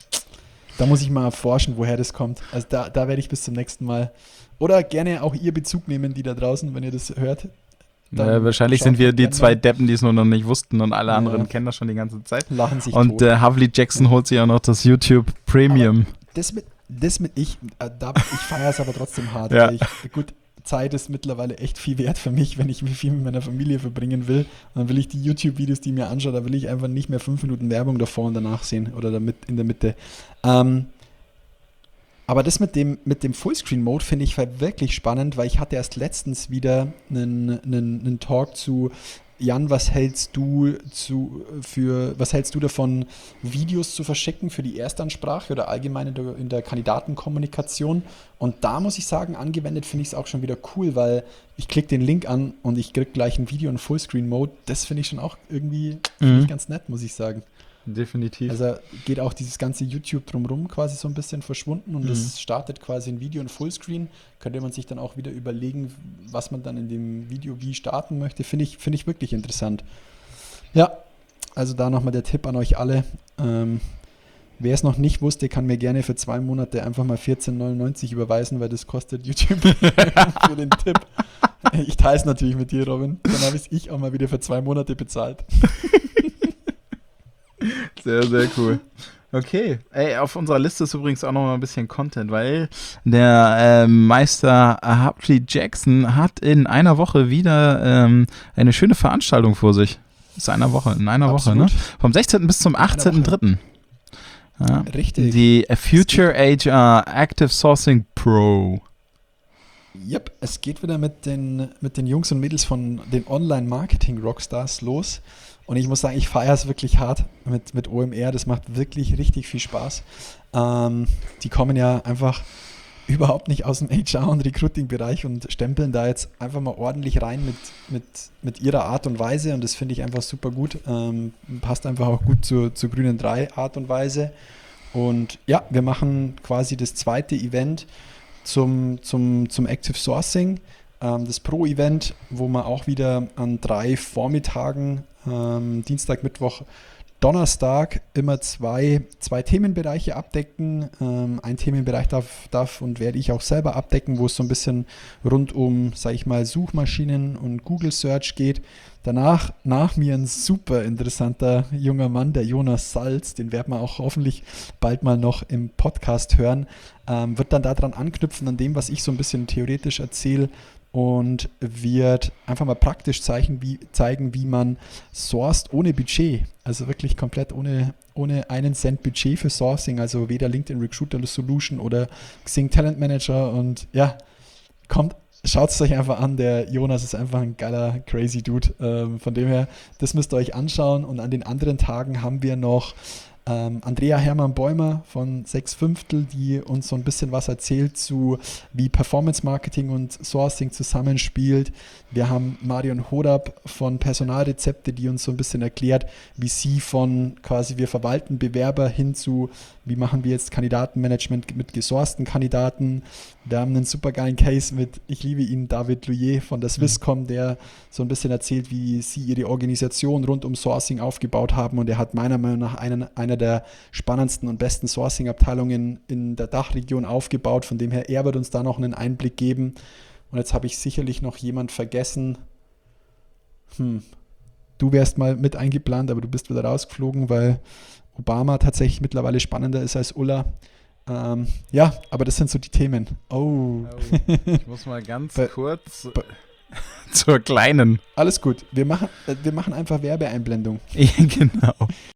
da muss ich mal erforschen, woher das kommt. Also da, da werde ich bis zum nächsten Mal, oder gerne auch ihr Bezug nehmen, die da draußen, wenn ihr das hört. Dann Ja, wahrscheinlich schaut sind wir doch die gerne zwei mal. Deppen, die es nur noch nicht wussten und alle Ja. anderen kennen das schon die ganze Zeit. Lachen sich Und tot. äh, Havli Jackson holt sich auch noch das YouTube Premium. Das mit, das mit ich, äh, da, ich feiere es aber trotzdem hart. Ja. Weil ich, gut, Zeit ist mittlerweile echt viel wert für mich, wenn ich viel mit meiner Familie verbringen will. Und dann will ich die YouTube-Videos, die ich mir anschaue, da will ich einfach nicht mehr fünf Minuten Werbung davor und danach sehen oder damit in der Mitte. Ähm, aber das mit dem, mit dem Fullscreen-Mode finde ich halt wirklich spannend, weil ich hatte erst letztens wieder einen, einen, einen Talk zu Jan, was hältst du zu für was hältst du davon, Videos zu verschicken für die Erstansprache oder allgemein in der, in der Kandidatenkommunikation? Und da muss ich sagen, angewendet finde ich es auch schon wieder cool, weil ich klicke den Link an und ich kriege gleich ein Video in Fullscreen-Mode. Das finde ich schon auch irgendwie finde Mhm. ich ganz nett, muss ich sagen. Definitiv. Also geht auch dieses ganze YouTube drumrum quasi so ein bisschen verschwunden und Mhm. es startet quasi ein Video in Fullscreen. Könnte man sich dann auch wieder überlegen, was man dann in dem Video wie starten möchte. Finde ich, finde ich wirklich interessant. Ja, also da nochmal der Tipp an euch alle. Ähm, wer es noch nicht wusste, kann mir gerne für zwei Monate einfach mal vierzehn neunundneunzig überweisen, weil das kostet YouTube für den Tipp. Ich teile es natürlich mit dir, Robin. Dann habe ich es ich auch mal wieder für zwei Monate bezahlt. Sehr, sehr cool. Okay. Ey, auf unserer Liste ist übrigens auch noch mal ein bisschen Content, weil der äh, Meister Humphrey Jackson hat in einer Woche wieder ähm, eine schöne Veranstaltung vor sich. Ist einer Woche, in einer Absolut. Woche, ne? Vom sechzehnten bis zum achtzehnten dritten Ja. Richtig. Die Future H R Active Sourcing Pro. Yep, es geht wieder mit den, mit den Jungs und Mädels von den Online-Marketing-Rockstars los. Und ich muss sagen, ich feiere es wirklich hart mit, mit O M R. Das macht wirklich richtig viel Spaß. Ähm, die kommen ja einfach überhaupt nicht aus dem H R- und Recruiting-Bereich und stempeln da jetzt einfach mal ordentlich rein mit, mit, mit ihrer Art und Weise. Und das finde ich einfach super gut. Ähm, passt einfach auch gut zur, zur grünen drei Art und Weise. Und ja, wir machen quasi das zweite Event zum, zum, zum Active Sourcing, ähm, das Pro-Event, wo wir auch wieder an drei Vormittagen, ähm, Dienstag, Mittwoch, Donnerstag, immer zwei, zwei Themenbereiche abdecken. Ähm, ein Themenbereich darf, darf und werde ich auch selber abdecken, wo es so ein bisschen rund um, sage ich mal, Suchmaschinen und Google Search geht. Danach, nach mir ein super interessanter junger Mann, der Jonas Salz, den werden wir auch hoffentlich bald mal noch im Podcast hören, ähm, wird dann daran anknüpfen, an dem, was ich so ein bisschen theoretisch erzähle und wird einfach mal praktisch zeigen, wie, zeigen, wie man sourced ohne Budget, also wirklich komplett ohne, ohne einen Cent Budget für Sourcing, also weder LinkedIn Recruiter Solution oder Xing Talent Manager und ja, kommt Schaut es euch einfach an, der Jonas ist einfach ein geiler, crazy Dude. Ähm, von dem her, das müsst ihr euch anschauen. Und an den anderen Tagen haben wir noch ähm, Andrea Hermann-Bäumer von sechs Fünftel, die uns so ein bisschen was erzählt zu, wie Performance Marketing und Sourcing zusammenspielt. Wir haben Marion Hodab von Personalrezepte, die uns so ein bisschen erklärt, wie sie von quasi wir verwalten Bewerber hin zu, wie machen wir jetzt Kandidatenmanagement mit gesourcten Kandidaten. Wir haben einen super geilen Case mit, ich liebe ihn, David Louier von der Swisscom, der so ein bisschen erzählt, wie sie ihre Organisation rund um Sourcing aufgebaut haben und er hat meiner Meinung nach einen, einer der spannendsten und besten Sourcing-Abteilungen in der Dachregion aufgebaut. Von dem her, er wird uns da noch einen Einblick geben. Und jetzt habe ich sicherlich noch jemand vergessen. Hm. Du wärst mal mit eingeplant, aber du bist wieder rausgeflogen, weil Obama tatsächlich mittlerweile spannender ist als Ulla. Ähm, ja, aber das sind so die Themen. Oh. Oh, ich muss mal ganz Bei- kurz bei- zur kleinen. Alles gut. Wir machen, äh, wir machen einfach Werbeeinblendung. Ja, genau.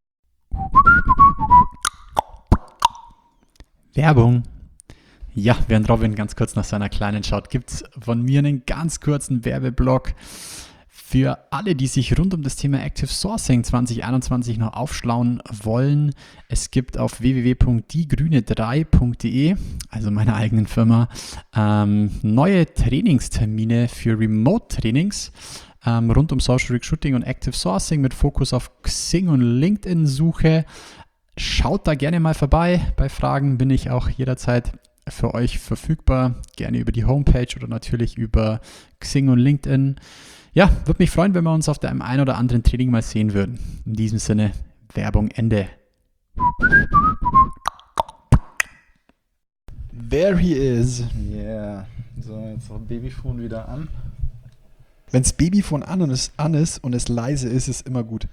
Werbung. Ja, während Robin ganz kurz nach seiner kleinen schaut, gibt es von mir einen ganz kurzen Werbeblock für alle, die sich rund um das Thema Active Sourcing zwanzig einundzwanzig noch aufschlauen wollen. Es gibt auf w w w punkt die grüne drei punkt de, also meiner eigenen Firma, ähm, neue Trainingstermine für Remote-Trainings ähm, rund um Social Recruiting und Active Sourcing mit Fokus auf Xing und LinkedIn-Suche. Schaut da gerne mal vorbei. Bei Fragen bin ich auch jederzeit für euch verfügbar. Gerne über die Homepage oder natürlich über Xing und LinkedIn. Ja, würde mich freuen, wenn wir uns auf dem einen oder anderen Training mal sehen würden. In diesem Sinne, Werbung Ende. There he is. Yeah. So, jetzt noch Babyphone wieder an. Wenn das Babyphone an und es an ist und es leise ist, ist immer gut.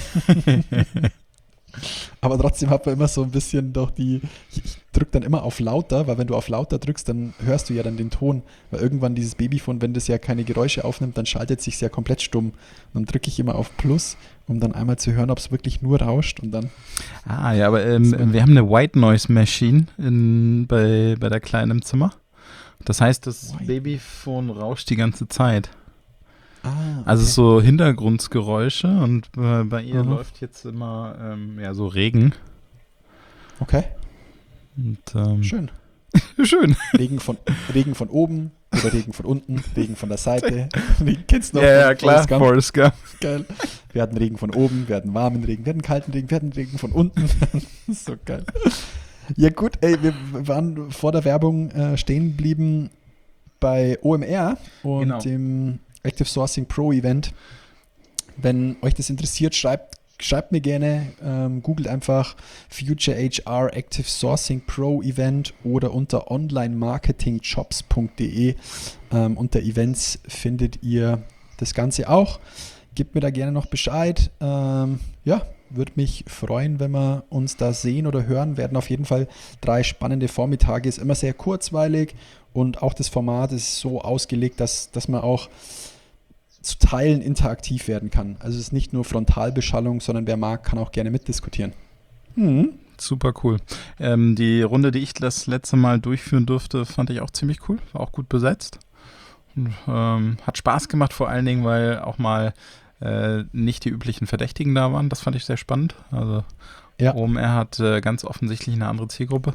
Aber trotzdem hat man immer so ein bisschen doch die, ich, ich drücke dann immer auf lauter, weil wenn du auf lauter drückst, dann hörst du ja dann den Ton, weil irgendwann dieses Babyphone, wenn das ja keine Geräusche aufnimmt, dann schaltet sich ja komplett stumm. Und dann drücke ich immer auf Plus, um dann einmal zu hören, ob es wirklich nur rauscht und dann. Ah, ja, aber ähm, wir haben eine White Noise Machine in, bei, bei der Kleinen im Zimmer. Das heißt, das White. Babyphone rauscht die ganze Zeit. Ah, Also okay. so Hintergrundgeräusche und äh, bei ihr Mhm. läuft jetzt immer ähm, ja, so Regen. Okay, Und, ähm, schön. Schön. Regen von, Regen von oben oder Regen von unten, Regen von der Seite. Regen kennst du noch? Ja, ja, von klar. Forrest Gump? Forrest Gump. Geil. Wir hatten Regen von oben, wir hatten warmen Regen, wir hatten kalten Regen, wir hatten Regen von unten. Das ist so geil. Ja gut, ey, wir waren vor der Werbung äh, stehen geblieben bei O M R und Genau. dem Active Sourcing Pro Event. Wenn euch das interessiert, schreibt, schreibt mir gerne, ähm, googelt einfach Future H R Active Sourcing Pro Event oder unter online marketing jobs punkt de ähm, unter Events findet ihr das Ganze auch. Gebt mir da gerne noch Bescheid. Ähm, ja, Würde mich freuen, wenn wir uns da sehen oder hören. Werden auf jeden Fall drei spannende Vormittage. Ist immer sehr kurzweilig und auch das Format ist so ausgelegt, dass, dass man auch zu Teilen interaktiv werden kann. Also es ist nicht nur Frontalbeschallung, sondern wer mag, kann auch gerne mitdiskutieren. Mhm. Super cool. Ähm, die Runde, die ich das letzte Mal durchführen durfte, fand ich auch ziemlich cool. War auch gut besetzt. Und, ähm, hat Spaß gemacht, vor allen Dingen, weil auch mal äh, nicht die üblichen Verdächtigen da waren. Das fand ich sehr spannend. Also ja. O M R hat äh, ganz offensichtlich eine andere Zielgruppe.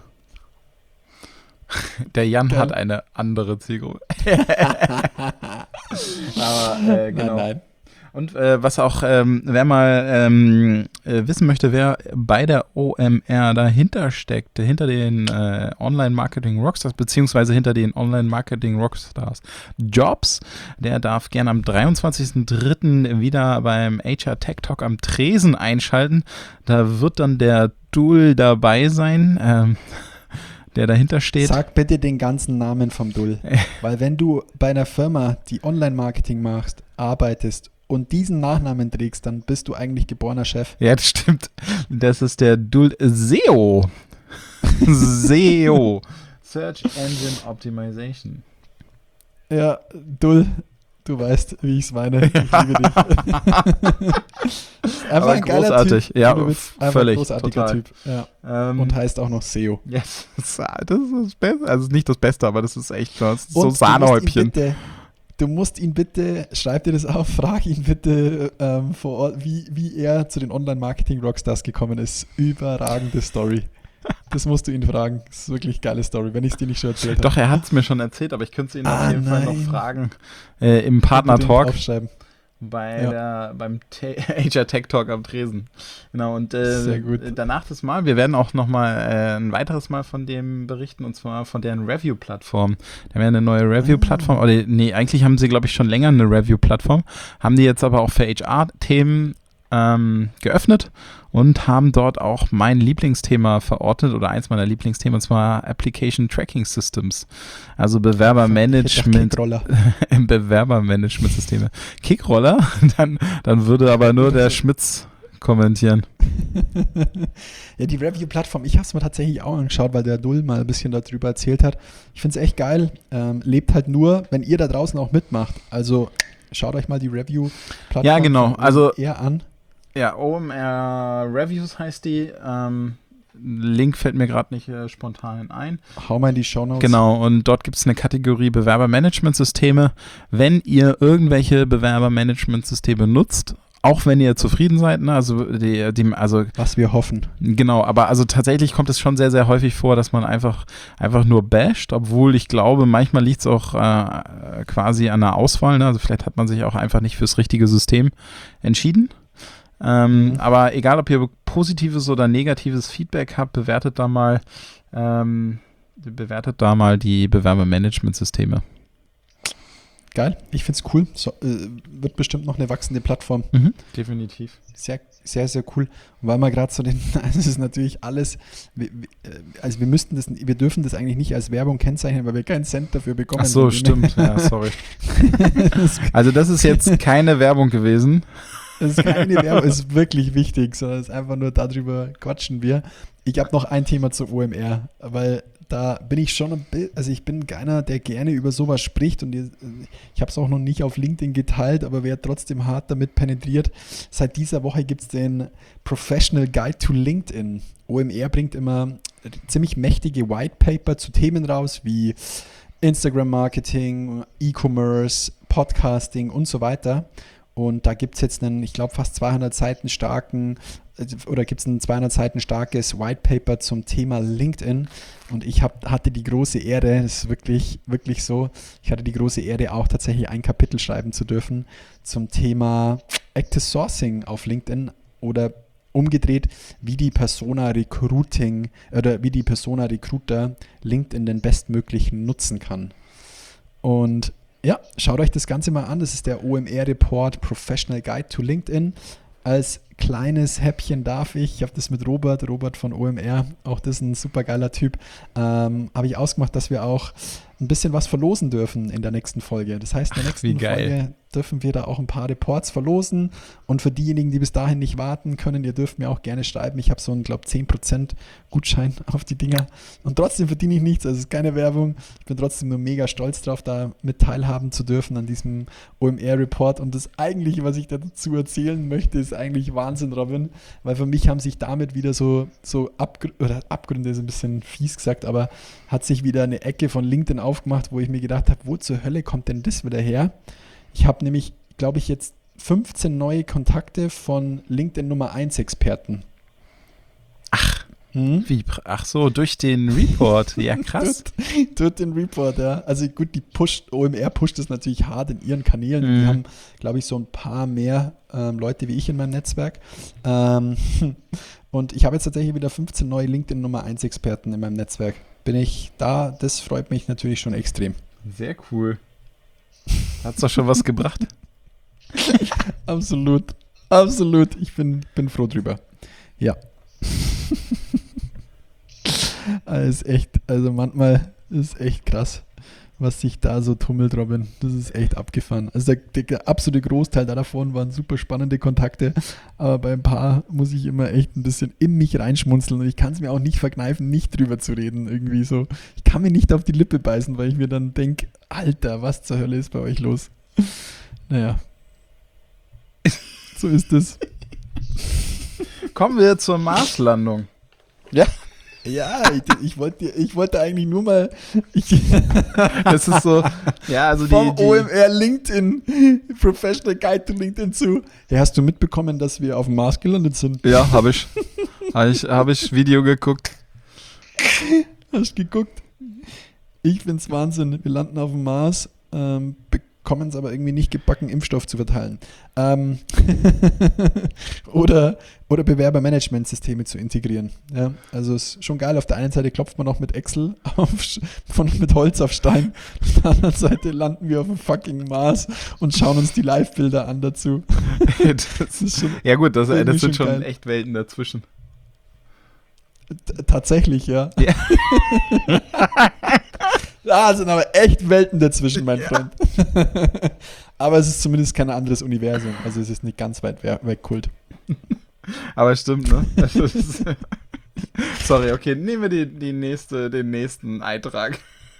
Der Jan Geil. hat eine andere Zielgruppe. Aber äh, genau. Nein, nein. Und äh, was auch, ähm, wer mal ähm, äh, wissen möchte, wer bei der O M R dahinter steckt, hinter den äh, Online-Marketing-Rockstars, beziehungsweise hinter den Online-Marketing-Rockstars Jobs, der darf gerne am dreiundzwanzigsten dritten wieder beim H R Tech Talk am Tresen einschalten. Da wird dann der Dul dabei sein, ähm, der dahinter steht. Sag bitte den ganzen Namen vom Dul, weil wenn du bei einer Firma, die Online-Marketing machst, arbeitest und diesen Nachnamen trägst, dann bist du eigentlich geborener Chef. Ja, das stimmt. Das ist der Dul S E O. S E O. Search Engine Optimization. Ja, Dul, du weißt, wie ich es meine. Ich liebe dich. Einfach Aber ein geiler großartig. Typ. Ja, einfach völlig. Ein großartiger Total. Typ. Ja. Ähm, und heißt auch noch S E O. Yes. Das ist das Beste. Also nicht das Beste, aber das ist echt das ist so und Sahnehäubchen. Du musst ihn bitte, schreib dir das auf, frag ihn bitte ähm, vor Ort, wie, wie er zu den Online-Marketing-Rockstars gekommen ist. Überragende Story. Das musst du ihn fragen. Das ist wirklich eine geile Story, wenn ich es dir nicht schon erzählt habe. Doch, er hat es mir schon erzählt, aber ich könnte es ihn ah, auf jeden nein. Fall noch fragen. Äh, Im Partner-Talk. Aufschreiben. Bei ja. der, beim T- H R Tech Talk am Tresen. Genau, und äh, Sehr gut. danach das Mal, wir werden auch nochmal äh, ein weiteres Mal von dem berichten, und zwar von deren Review-Plattform. Die haben ja eine neue Review-Plattform, oder nee, eigentlich haben sie, glaube ich, schon länger eine Review-Plattform, haben die jetzt aber auch für H R-Themen ähm, geöffnet und haben dort auch mein Lieblingsthema verortet, oder eins meiner Lieblingsthemen, und zwar Application Tracking Systems, also Bewerbermanagement, Bewerbermanagementsysteme. Kickroller, dann, dann würde aber nur der Schmitz kommentieren. Ja, die Review-Plattform, ich habe es mir tatsächlich auch angeschaut, weil der Dul mal ein bisschen darüber erzählt hat. Ich finde es echt geil. Ähm, lebt halt nur, wenn ihr da draußen auch mitmacht. Also schaut euch mal die Review-Plattform ja, genau. Also, eher an. Ja, O M R Reviews heißt die. Ähm, Link fällt mir gerade nicht äh, spontan ein. Hau mal in die Shownotes. Genau, und dort gibt es eine Kategorie Bewerbermanagementsysteme. Wenn ihr irgendwelche Bewerbermanagementsysteme nutzt, auch wenn ihr zufrieden seid, ne, also die, die, also was wir hoffen. Genau, aber also tatsächlich kommt es schon sehr, sehr häufig vor, dass man einfach, einfach nur basht, obwohl ich glaube, manchmal liegt es auch äh, quasi an der Auswahl, ne? Also vielleicht hat man sich auch einfach nicht fürs richtige System entschieden. Ähm, mhm. Aber egal, ob ihr positives oder negatives Feedback habt, bewertet da mal, ähm, bewertet da mal die Bewerbermanagementsysteme. Geil, ich finde es cool. So, äh, wird bestimmt noch eine wachsende Plattform. Mhm, definitiv. Sehr, sehr, sehr cool. Und weil wir gerade so den, also es ist natürlich alles, wir, also wir müssten das, wir dürfen das eigentlich nicht als Werbung kennzeichnen, weil wir keinen Cent dafür bekommen. Ach so, stimmt. Ja, sorry. Also das ist jetzt keine Werbung gewesen. Das ist keine Werbung, es ist wirklich wichtig, sondern es ist einfach nur darüber quatschen wir. Ich habe noch ein Thema zur O M R, weil da bin ich schon ein bisschen, also ich bin keiner, der gerne über sowas spricht, und ich habe es auch noch nicht auf LinkedIn geteilt, aber wer trotzdem hart damit penetriert, seit dieser Woche gibt es den Professional Guide to LinkedIn. O M R bringt immer ziemlich mächtige White Paper zu Themen raus, wie Instagram-Marketing, E-Commerce, Podcasting und so weiter. Und da gibt es jetzt einen, ich glaube, fast zweihundert Seiten starken, oder gibt es ein zweihundert Seiten starkes White Paper zum Thema LinkedIn. Und ich hab, hatte die große Ehre, das ist wirklich, wirklich so, ich hatte die große Ehre, auch tatsächlich ein Kapitel schreiben zu dürfen zum Thema Active Sourcing auf LinkedIn, oder umgedreht, wie die Persona Recruiting oder wie die Persona Recruiter LinkedIn den bestmöglichen nutzen kann. Und ja, schaut euch das Ganze mal an. Das ist der O M R-Report Professional Guide to LinkedIn. Als kleines Häppchen darf ich, ich habe das mit Robert, Robert von O M R, auch das ist ein super geiler Typ, ähm, habe ich ausgemacht, dass wir auch ein bisschen was verlosen dürfen in der nächsten Folge. Das heißt, in der nächsten Ach, Folge dürfen wir da auch ein paar Reports verlosen. Und für diejenigen, die bis dahin nicht warten können, ihr dürft mir auch gerne schreiben. Ich habe so einen, glaube ich, zehn Prozent Gutschein auf die Dinger. Und trotzdem verdiene ich nichts, also es ist keine Werbung. Ich bin trotzdem nur mega stolz drauf, da mit teilhaben zu dürfen an diesem O M R-Report. Und das eigentliche, was ich dazu erzählen möchte, ist eigentlich Wahnsinn, Robin. Weil für mich haben sich damit wieder so, so Abgründe, oder Abgründe ist ein bisschen fies gesagt, aber hat sich wieder eine Ecke von LinkedIn aufgemacht, wo ich mir gedacht habe, wo zur Hölle kommt denn das wieder her? Ich habe nämlich, glaube ich, jetzt fünfzehn neue Kontakte von LinkedIn Nummer eins Experten. Ach, hm? wie, ach so, durch den Report. Ja, krass. durch, durch den Report, ja. Also gut, die pusht, O M R pusht das natürlich hart in ihren Kanälen. Mhm. Die haben, glaube ich, so ein paar mehr ähm, Leute wie ich in meinem Netzwerk. Ähm, und ich habe jetzt tatsächlich wieder fünfzehn neue LinkedIn Nummer eins Experten in meinem Netzwerk. Bin ich da, das freut mich natürlich schon extrem. Sehr cool. Hat's doch schon was gebracht? Absolut, absolut. Ich bin, bin froh drüber. Ja. Das ist echt, also manchmal ist echt krass, was sich da so tummelt, Robin. Das ist echt abgefahren. Also der, der absolute Großteil davon waren super spannende Kontakte, aber bei ein paar muss ich immer echt ein bisschen in mich reinschmunzeln und ich kann es mir auch nicht verkneifen, nicht drüber zu reden irgendwie so. Ich kann mir nicht auf die Lippe beißen, weil ich mir dann denke, Alter, was zur Hölle ist bei euch los? Naja. So ist es. Kommen wir zur Marslandung. Ja. Ja, ich, ich, wollte, ich wollte eigentlich nur mal ich, Das ist so, ja, also die, vom die O M R LinkedIn, Professional Guide to LinkedIn zu. Hey, hast du mitbekommen, dass wir auf dem Mars gelandet sind? Ja, habe ich. Habe ich, hab ich Video geguckt. Hast du geguckt? Ich find's Wahnsinn. Wir landen auf dem Mars, ähm, bekommen es aber irgendwie nicht gebacken, Impfstoff zu verteilen. Ähm oder, oder Bewerbermanagementsysteme zu integrieren. Ja, also ist schon geil. Auf der einen Seite klopft man auch mit Excel auf, von, mit Holz auf Stein. Auf der anderen Seite landen wir auf dem fucking Mars und schauen uns die Live-Bilder an dazu. Das ist schon, ja gut, das, das sind schon geil. echt Welten dazwischen. T- Tatsächlich, ja. Ja. Da sind aber echt Welten dazwischen, mein Freund. Aber es ist zumindest kein anderes Universum. Also es ist nicht ganz weit weg, Kult. Aber stimmt, ne? Das ist, sorry, okay, nehmen wir die, die nächste, den nächsten Eintrag.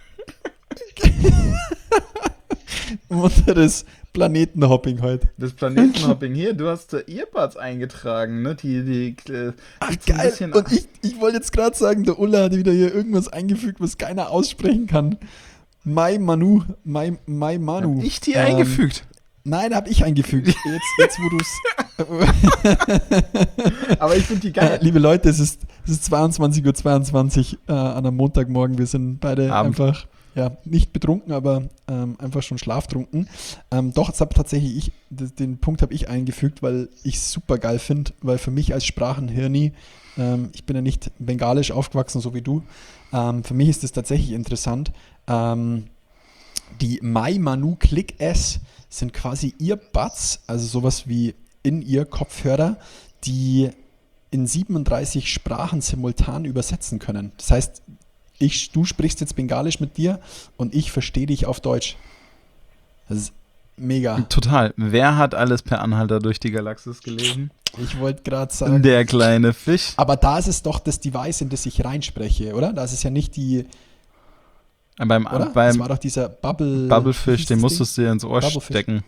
Unseres Planetenhopping heute. Das Planetenhopping hier, du hast äh, Earbuds eingetragen, ne? Die, die, äh, Ach sieht so ein geil, bisschen und ich, ich wollte jetzt gerade sagen, der Ulla hat wieder hier irgendwas eingefügt, was keiner aussprechen kann. Mai Manu, Mai, Mai Manu. Hab ich die Ähm, eingefügt? Nein, habe ich eingefügt. Jetzt, jetzt wo du es... Aber ich finde die geil. Liebe Leute, es ist, es ist zweiundzwanzig Uhr zweiundzwanzig äh, an einem Montagmorgen. Wir sind beide Abend. einfach... Ja, nicht betrunken, aber ähm, einfach schon schlaftrunken. Ähm, doch, jetzt habe tatsächlich ich, das, den Punkt habe ich eingefügt, weil ich es super geil finde, weil für mich als Sprachenhirni, ähm, ich bin ja nicht bengalisch aufgewachsen, so wie du, ähm, für mich ist das tatsächlich interessant. Ähm, die My Manu Click S sind quasi Earbuds, also sowas wie In-Ear-Kopfhörer, die in siebenunddreißig Sprachen simultan übersetzen können. Das heißt, Ich, du sprichst jetzt Bengalisch mit dir und ich verstehe dich auf Deutsch. Das ist mega. Total. Wer hat alles per Anhalter durch die Galaxis gelesen? Ich wollte gerade sagen. Der kleine Fisch. Aber da ist es doch das Device, in das ich reinspreche, oder? Da ist es ja nicht die. Beim, Oder? beim das war doch dieser Bubble. Bubblefish, den musstest du dir ins Ohr Bubblefish. stecken.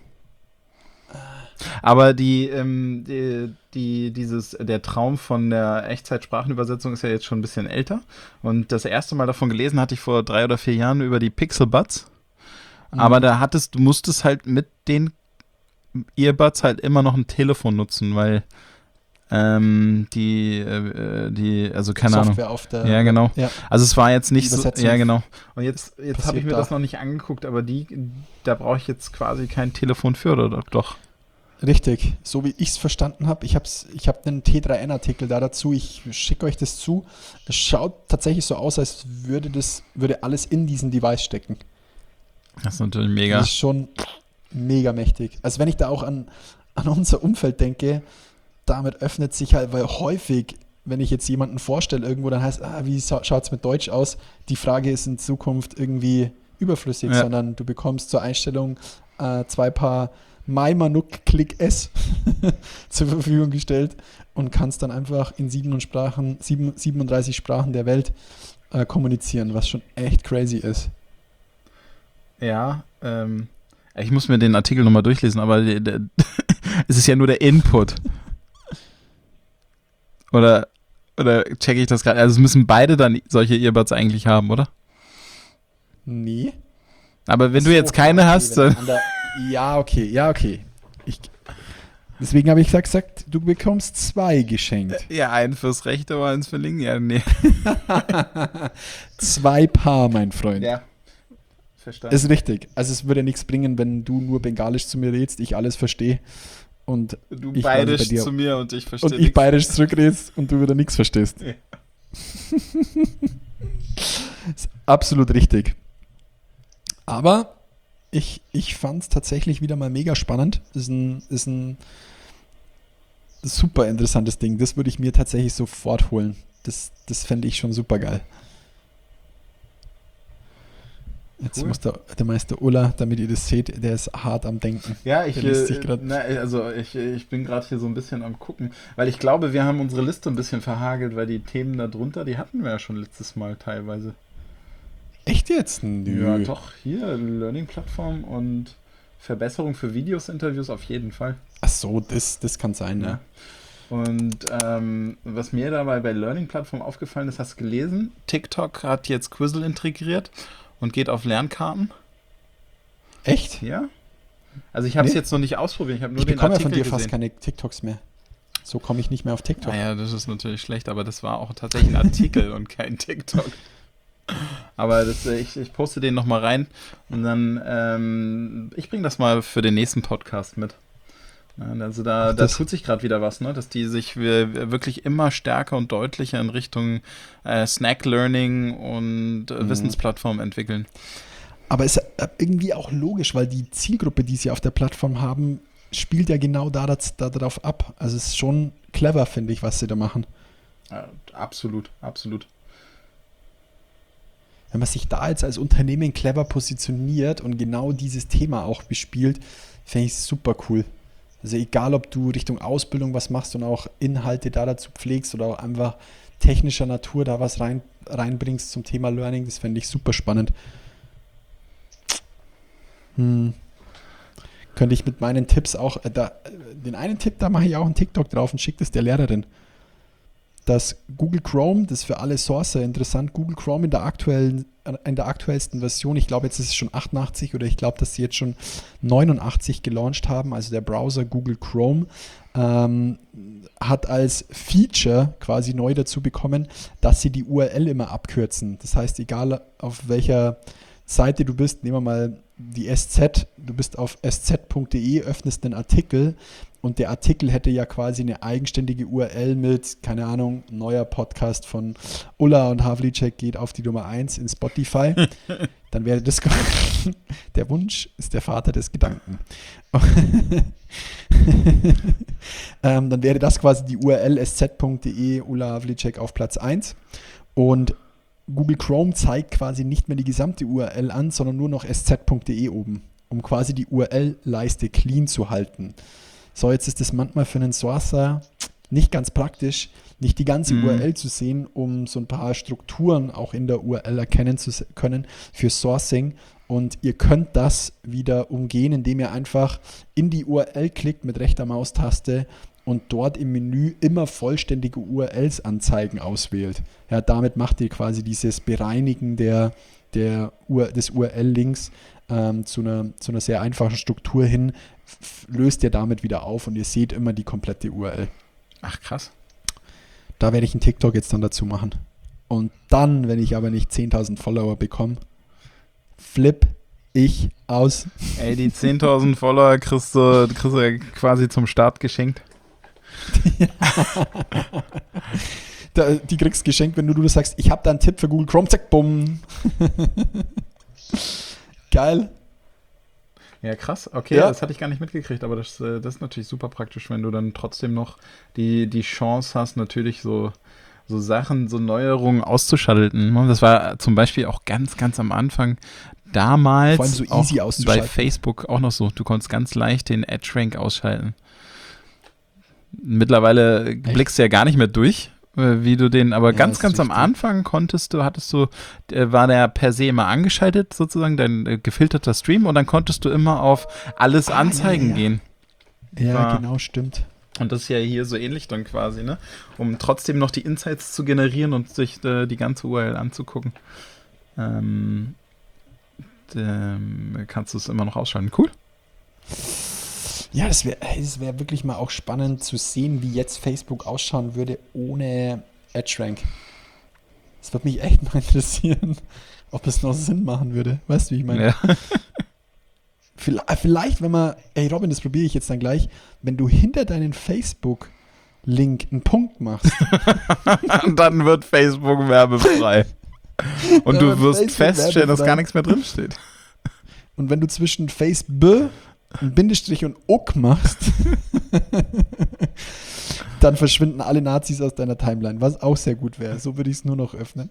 Aber die, ähm, die, die, dieses, der Traum von der Echtzeit-Sprachenübersetzung ist ja jetzt schon ein bisschen älter. Und das erste Mal davon gelesen hatte ich vor drei oder vier Jahren über die Pixel Buds. Mhm. Aber da hattest, du musstest halt mit den Earbuds halt immer noch ein Telefon nutzen, weil ähm, die, äh, die, also keine Software Ahnung. auf der. Ja, genau. Ja. Also es war jetzt nicht Die so, Übersetzung ja genau. Und jetzt, jetzt habe ich passiert mir da. das noch nicht angeguckt, aber die, da brauche ich jetzt quasi kein Telefon für, oder doch? Richtig, so wie ich es verstanden habe. Ich habe ich hab einen T drei N-Artikel da dazu. Ich schicke euch das zu. Es schaut tatsächlich so aus, als würde das würde alles in diesen Device stecken. Das ist natürlich mega. Das ist schon mega mächtig. Also wenn ich da auch an, an unser Umfeld denke, damit öffnet sich halt, weil häufig, wenn ich jetzt jemanden vorstelle irgendwo, dann heißt, ah, wie schaut es mit Deutsch aus? Die Frage ist in Zukunft irgendwie überflüssig, Ja. sondern du bekommst zur Einstellung äh, zwei Paar MyManuk Click S zur Verfügung gestellt und kannst dann einfach in sieben Sprachen, sieben, siebenunddreißig Sprachen der Welt äh, kommunizieren, was schon echt crazy ist. Ja, ähm, ich muss mir den Artikel nochmal durchlesen, aber der, der, es ist ja nur der Input. Oder, oder checke ich das gerade? Also es müssen beide dann solche Earbuds eigentlich haben, oder? Nee. Aber wenn So, du jetzt keine okay, hast, wenn dann... ein ander- ja, okay, ja, okay. Ich, deswegen habe ich gesagt, gesagt, du bekommst zwei geschenkt. Ja, einen fürs rechte, aber eins für links. Ja, nee. Zwei Paar, mein Freund. Ja, verstanden. Ist richtig. Also es würde nichts bringen, wenn du nur Bengalisch zu mir redest, ich alles verstehe und Du ich bayerisch quasi bei dir- zu mir und ich verstehe und ich bayerisch zurückredest und du wieder nichts verstehst. Ja. Ist absolut richtig. Aber ich, ich fand es tatsächlich wieder mal mega spannend. Ist ein, ist ein super interessantes Ding. Das würde ich mir tatsächlich sofort holen. Das, das fände ich schon super geil. Jetzt Cool. muss der, der Meister Ulla, damit ihr das seht, der ist hart am Denken. Ja, ich, Der liest sich äh, grad- na, also ich, ich bin gerade hier so ein bisschen am gucken, weil ich glaube, wir haben unsere Liste ein bisschen verhagelt, weil die Themen da drunter, die hatten wir ja schon letztes Mal teilweise. Echt jetzt? Nö. Ja, doch, hier Learning-Plattform und Verbesserung für Videos, Interviews auf jeden Fall. Ach so, das, das kann sein, Ja. ne? Und ähm, was mir dabei bei Learning-Plattform aufgefallen ist, hast du gelesen, TikTok hat jetzt Quizzle integriert und geht auf Lernkarten. Echt? Ja. Also ich habe es Nee. jetzt noch nicht ausprobiert, ich habe nur Ich den bekomme ja Artikel von dir gesehen. fast keine TikToks mehr. So komme ich nicht mehr auf TikTok. Naja, das ist natürlich schlecht, aber das war auch tatsächlich ein Artikel und kein TikTok. Aber das, äh, ich, ich poste den nochmal rein und dann, ähm, ich bringe das mal für den nächsten Podcast mit. Ja, also da, Ach, da das- tut sich gerade wieder was, ne? Dass die sich wir- wirklich immer stärker und deutlicher in Richtung äh, Snack-Learning und äh, Mhm. Wissensplattformen entwickeln. Aber ist ja irgendwie auch logisch, weil die Zielgruppe, die sie auf der Plattform haben, spielt ja genau da, da, darauf ab. Also es ist schon clever, finde ich, was sie da machen. Ja, absolut, absolut. Wenn man sich da jetzt als Unternehmen clever positioniert und genau dieses Thema auch bespielt, finde ich es super cool. Also egal, ob du Richtung Ausbildung was machst und auch Inhalte da dazu pflegst oder auch einfach technischer Natur da was rein, reinbringst zum Thema Learning, das fände ich super spannend. Hm. Könnte ich mit meinen Tipps auch, äh, da, äh, den einen Tipp, da mache ich auch einen TikTok drauf und schicke das der Lehrerin. Das Google Chrome, das ist für alle Sourcer interessant, Google Chrome in der aktuellen, in der aktuellsten Version, ich glaube jetzt ist es schon achtundachtzig oder ich glaube, dass sie jetzt schon neunundachtzig gelauncht haben, also der Browser Google Chrome, ähm, hat als Feature quasi neu dazu bekommen, dass sie die U R L immer abkürzen. Das heißt, egal auf welcher Seite du bist, nehmen wir mal die S Z, du bist auf s z punkt d e, öffnest einen Artikel und der Artikel hätte ja quasi eine eigenständige U R L mit, keine Ahnung, neuer Podcast von Ulla und Havlicek geht auf die Nummer eins in Spotify. Dann wäre das, der Wunsch ist der Vater des Gedanken. ähm, dann wäre das quasi die U R L s z punkt d e, Ulla Havlicek auf Platz eins und Google Chrome zeigt quasi nicht mehr die gesamte U R L an, sondern nur noch s z punkt d e oben, um quasi die U R L-Leiste clean zu halten. So, jetzt ist es manchmal für einen Sourcer nicht ganz praktisch, nicht die ganze Mhm. U R L zu sehen, um so ein paar Strukturen auch in der U R L erkennen zu se- können für Sourcing. Und ihr könnt das wieder umgehen, indem ihr einfach in die U R L klickt mit rechter Maustaste und dort im Menü immer vollständige U R Ls anzeigen auswählt. Ja, damit macht ihr quasi dieses Bereinigen der, der U R, des U R L-Links ähm, zu, einer, zu einer sehr einfachen Struktur hin, f- löst ihr damit wieder auf und ihr seht immer die komplette U R L. Ach, krass. Da werde ich einen TikTok jetzt dann dazu machen. Und dann, wenn ich aber nicht zehntausend Follower bekomme, flip ich aus. Ey, die zehntausend Follower kriegst du, kriegst du quasi zum Start geschenkt. Da, die kriegst geschenkt, wenn du, du sagst, ich habe da einen Tipp für Google Chrome, zack, bumm. Geil. Ja, krass. Okay, Ja. das hatte ich gar nicht mitgekriegt, aber das, äh, das ist natürlich super praktisch, wenn du dann trotzdem noch die, die Chance hast, natürlich so, so Sachen, so Neuerungen auszuschalten. Das war zum Beispiel auch ganz, ganz am Anfang, damals Vor allem so auch easy bei auszuschalten. Facebook auch noch so. Du konntest ganz leicht den Ad-Rank ausschalten. Mittlerweile Echt? blickst du ja gar nicht mehr durch, äh, wie du den, aber Ja, ganz, ist ganz am richtig. Anfang konntest du, hattest du, äh, war der per se immer angeschaltet, sozusagen, dein äh, gefilterter Stream, und dann konntest du immer auf alles Ah, anzeigen ja, ja. gehen. Ja, War- genau, stimmt. Und das ist ja hier so ähnlich dann quasi, ne? Um trotzdem noch die Insights zu generieren und sich äh, die ganze U R L anzugucken. Ähm, ähm, kannst du es immer noch ausschalten. Cool. Ja, das wäre das wär wirklich mal auch spannend zu sehen, wie jetzt Facebook ausschauen würde ohne EdgeRank. Das würde mich echt mal interessieren, ob es noch Sinn machen würde. Weißt du, wie ich meine? Ja. Vielleicht, vielleicht, wenn man, ey Robin, das probiere ich jetzt dann gleich, wenn du hinter deinen Facebook-Link einen Punkt machst, Und dann wird Facebook werbefrei. Und Dann du wird wirst Facebook feststellen, dass werbefrei. gar nichts mehr drinsteht. und wenn du zwischen Facebook, ein Bindestrich und OK machst, dann verschwinden alle Nazis aus deiner Timeline, was auch sehr gut wäre. So würde ich es nur noch öffnen.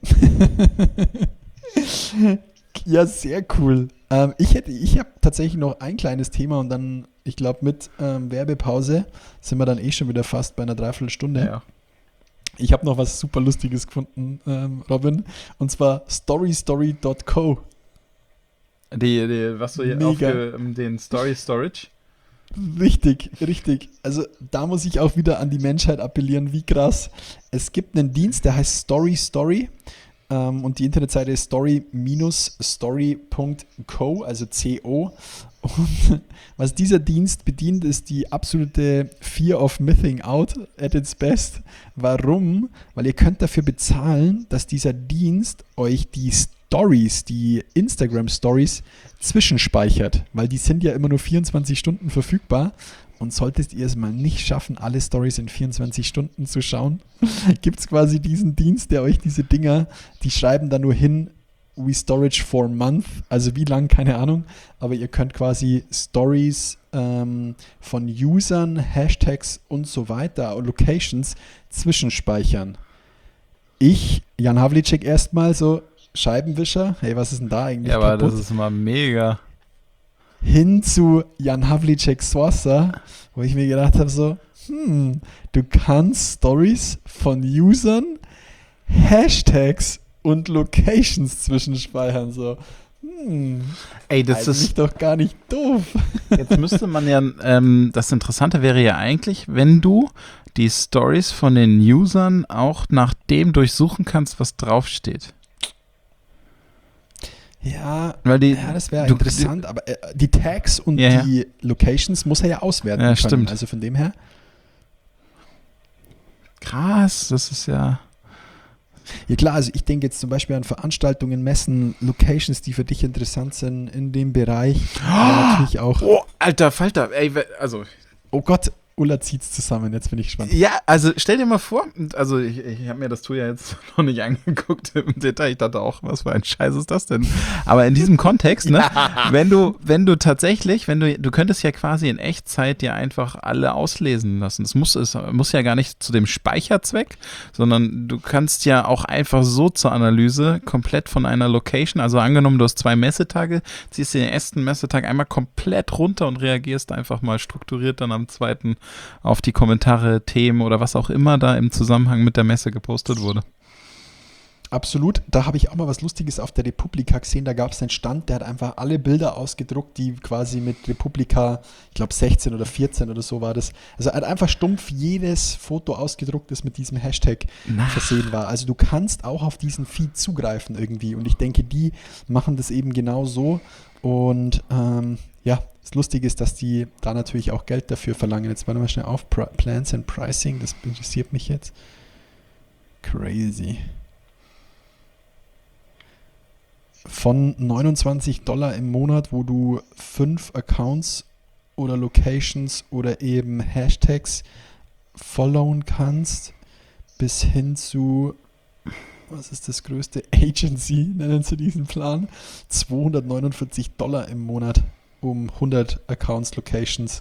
Ja, sehr cool. Ähm, ich hätte, ich habe tatsächlich noch ein kleines Thema und dann, ich glaube, mit ähm, Werbepause sind wir dann eh schon wieder fast bei einer Dreiviertelstunde. Ja. Ich habe noch was super Lustiges gefunden, ähm, Robin, und zwar storystory Punkt co. Die, die, was du hier Mega. aufge, den Story Storage. Richtig, richtig. Also da muss ich auch wieder an die Menschheit appellieren, wie krass. Es gibt einen Dienst, der heißt Story Story. Ähm, und die Internetseite ist story story Punkt co, also C O. Und was dieser Dienst bedient, ist die absolute Fear of Missing Out at its best. Warum? Weil ihr könnt dafür bezahlen, dass dieser Dienst euch die Stories, die Instagram-Stories zwischenspeichert. Weil die sind ja immer nur vierundzwanzig Stunden verfügbar. Und solltet ihr es mal nicht schaffen, alle Stories in vierundzwanzig Stunden zu schauen, gibt es quasi diesen Dienst, der euch diese Dinger, die schreiben da nur hin, we storage for a month, also wie lang, keine Ahnung, aber ihr könnt quasi Stories ähm, von Usern, Hashtags und so weiter und Locations zwischenspeichern. Ich, Jan Havlicek, erstmal so, Scheibenwischer, hey, was ist denn da eigentlich Ja, aber kaputt? das ist immer mega. Hin zu Jan Havlicek Sourcer, wo ich mir gedacht habe, so, hm, du kannst Stories von Usern, Hashtags und Locations zwischenspeichern, so, hm, Ey, das eigentlich ist, doch gar nicht doof. jetzt müsste man ja, ähm, das Interessante wäre ja eigentlich, wenn du die Stories von den Usern auch nach dem durchsuchen kannst, was draufsteht. Ja, Weil die, ja, das wäre du- interessant, aber äh, die Tags und Ja, ja. die Locations muss er ja auswerten Ja, können, stimmt. also von dem her. Krass, das ist ja. Ja klar, also ich denke jetzt zum Beispiel an Veranstaltungen, Messen, Locations, die für dich interessant sind in dem Bereich. Aber natürlich auch, Oh, alter Falter, ey, we- also. oh Gott, Ulla zieht's zusammen, jetzt bin ich gespannt. Ja, also stell dir mal vor, also ich, ich habe mir das Tool ja jetzt noch nicht angeguckt im Detail, ich dachte auch, was für ein Scheiß ist das denn? Aber in diesem Kontext, ne, wenn du, wenn du tatsächlich, wenn du, du könntest ja quasi in Echtzeit dir einfach alle auslesen lassen. Das muss, es muss ja gar nicht zu dem Speicherzweck, sondern du kannst ja auch einfach so zur Analyse komplett von einer Location, also angenommen, du hast zwei Messetage, ziehst dir den ersten Messetag einmal komplett runter und reagierst einfach mal strukturiert dann am zweiten auf die Kommentare, Themen oder was auch immer da im Zusammenhang mit der Messe gepostet wurde. Absolut, da habe ich auch mal was Lustiges auf der Republika gesehen, da gab es einen Stand, der hat einfach alle Bilder ausgedruckt, die quasi mit Republika, ich glaube sechzehn oder vierzehn oder so war das, also er hat einfach stumpf jedes Foto ausgedruckt, das mit diesem Hashtag Na. versehen war. Also du kannst auch auf diesen Feed zugreifen irgendwie und ich denke, die machen das eben genau so und ähm, ja, das Lustige ist, dass die da natürlich auch Geld dafür verlangen. Jetzt warte mal schnell auf, Pri- Plans and Pricing, das interessiert mich jetzt. Crazy. Von neunundzwanzig Dollar im Monat, wo du fünf Accounts oder Locations oder eben Hashtags followen kannst, bis hin zu, was ist das größte, Agency, nennen sie diesen Plan, zweihundertneunundvierzig Dollar im Monat, um hundert Accounts, Locations.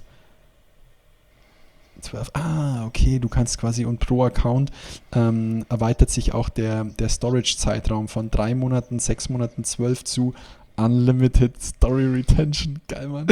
zwölf. Ah, okay, du kannst quasi und pro Account ähm, erweitert sich auch der, der Storage-Zeitraum von drei Monaten, sechs Monaten, zwölf zu Unlimited Story Retention. Geil, Mann.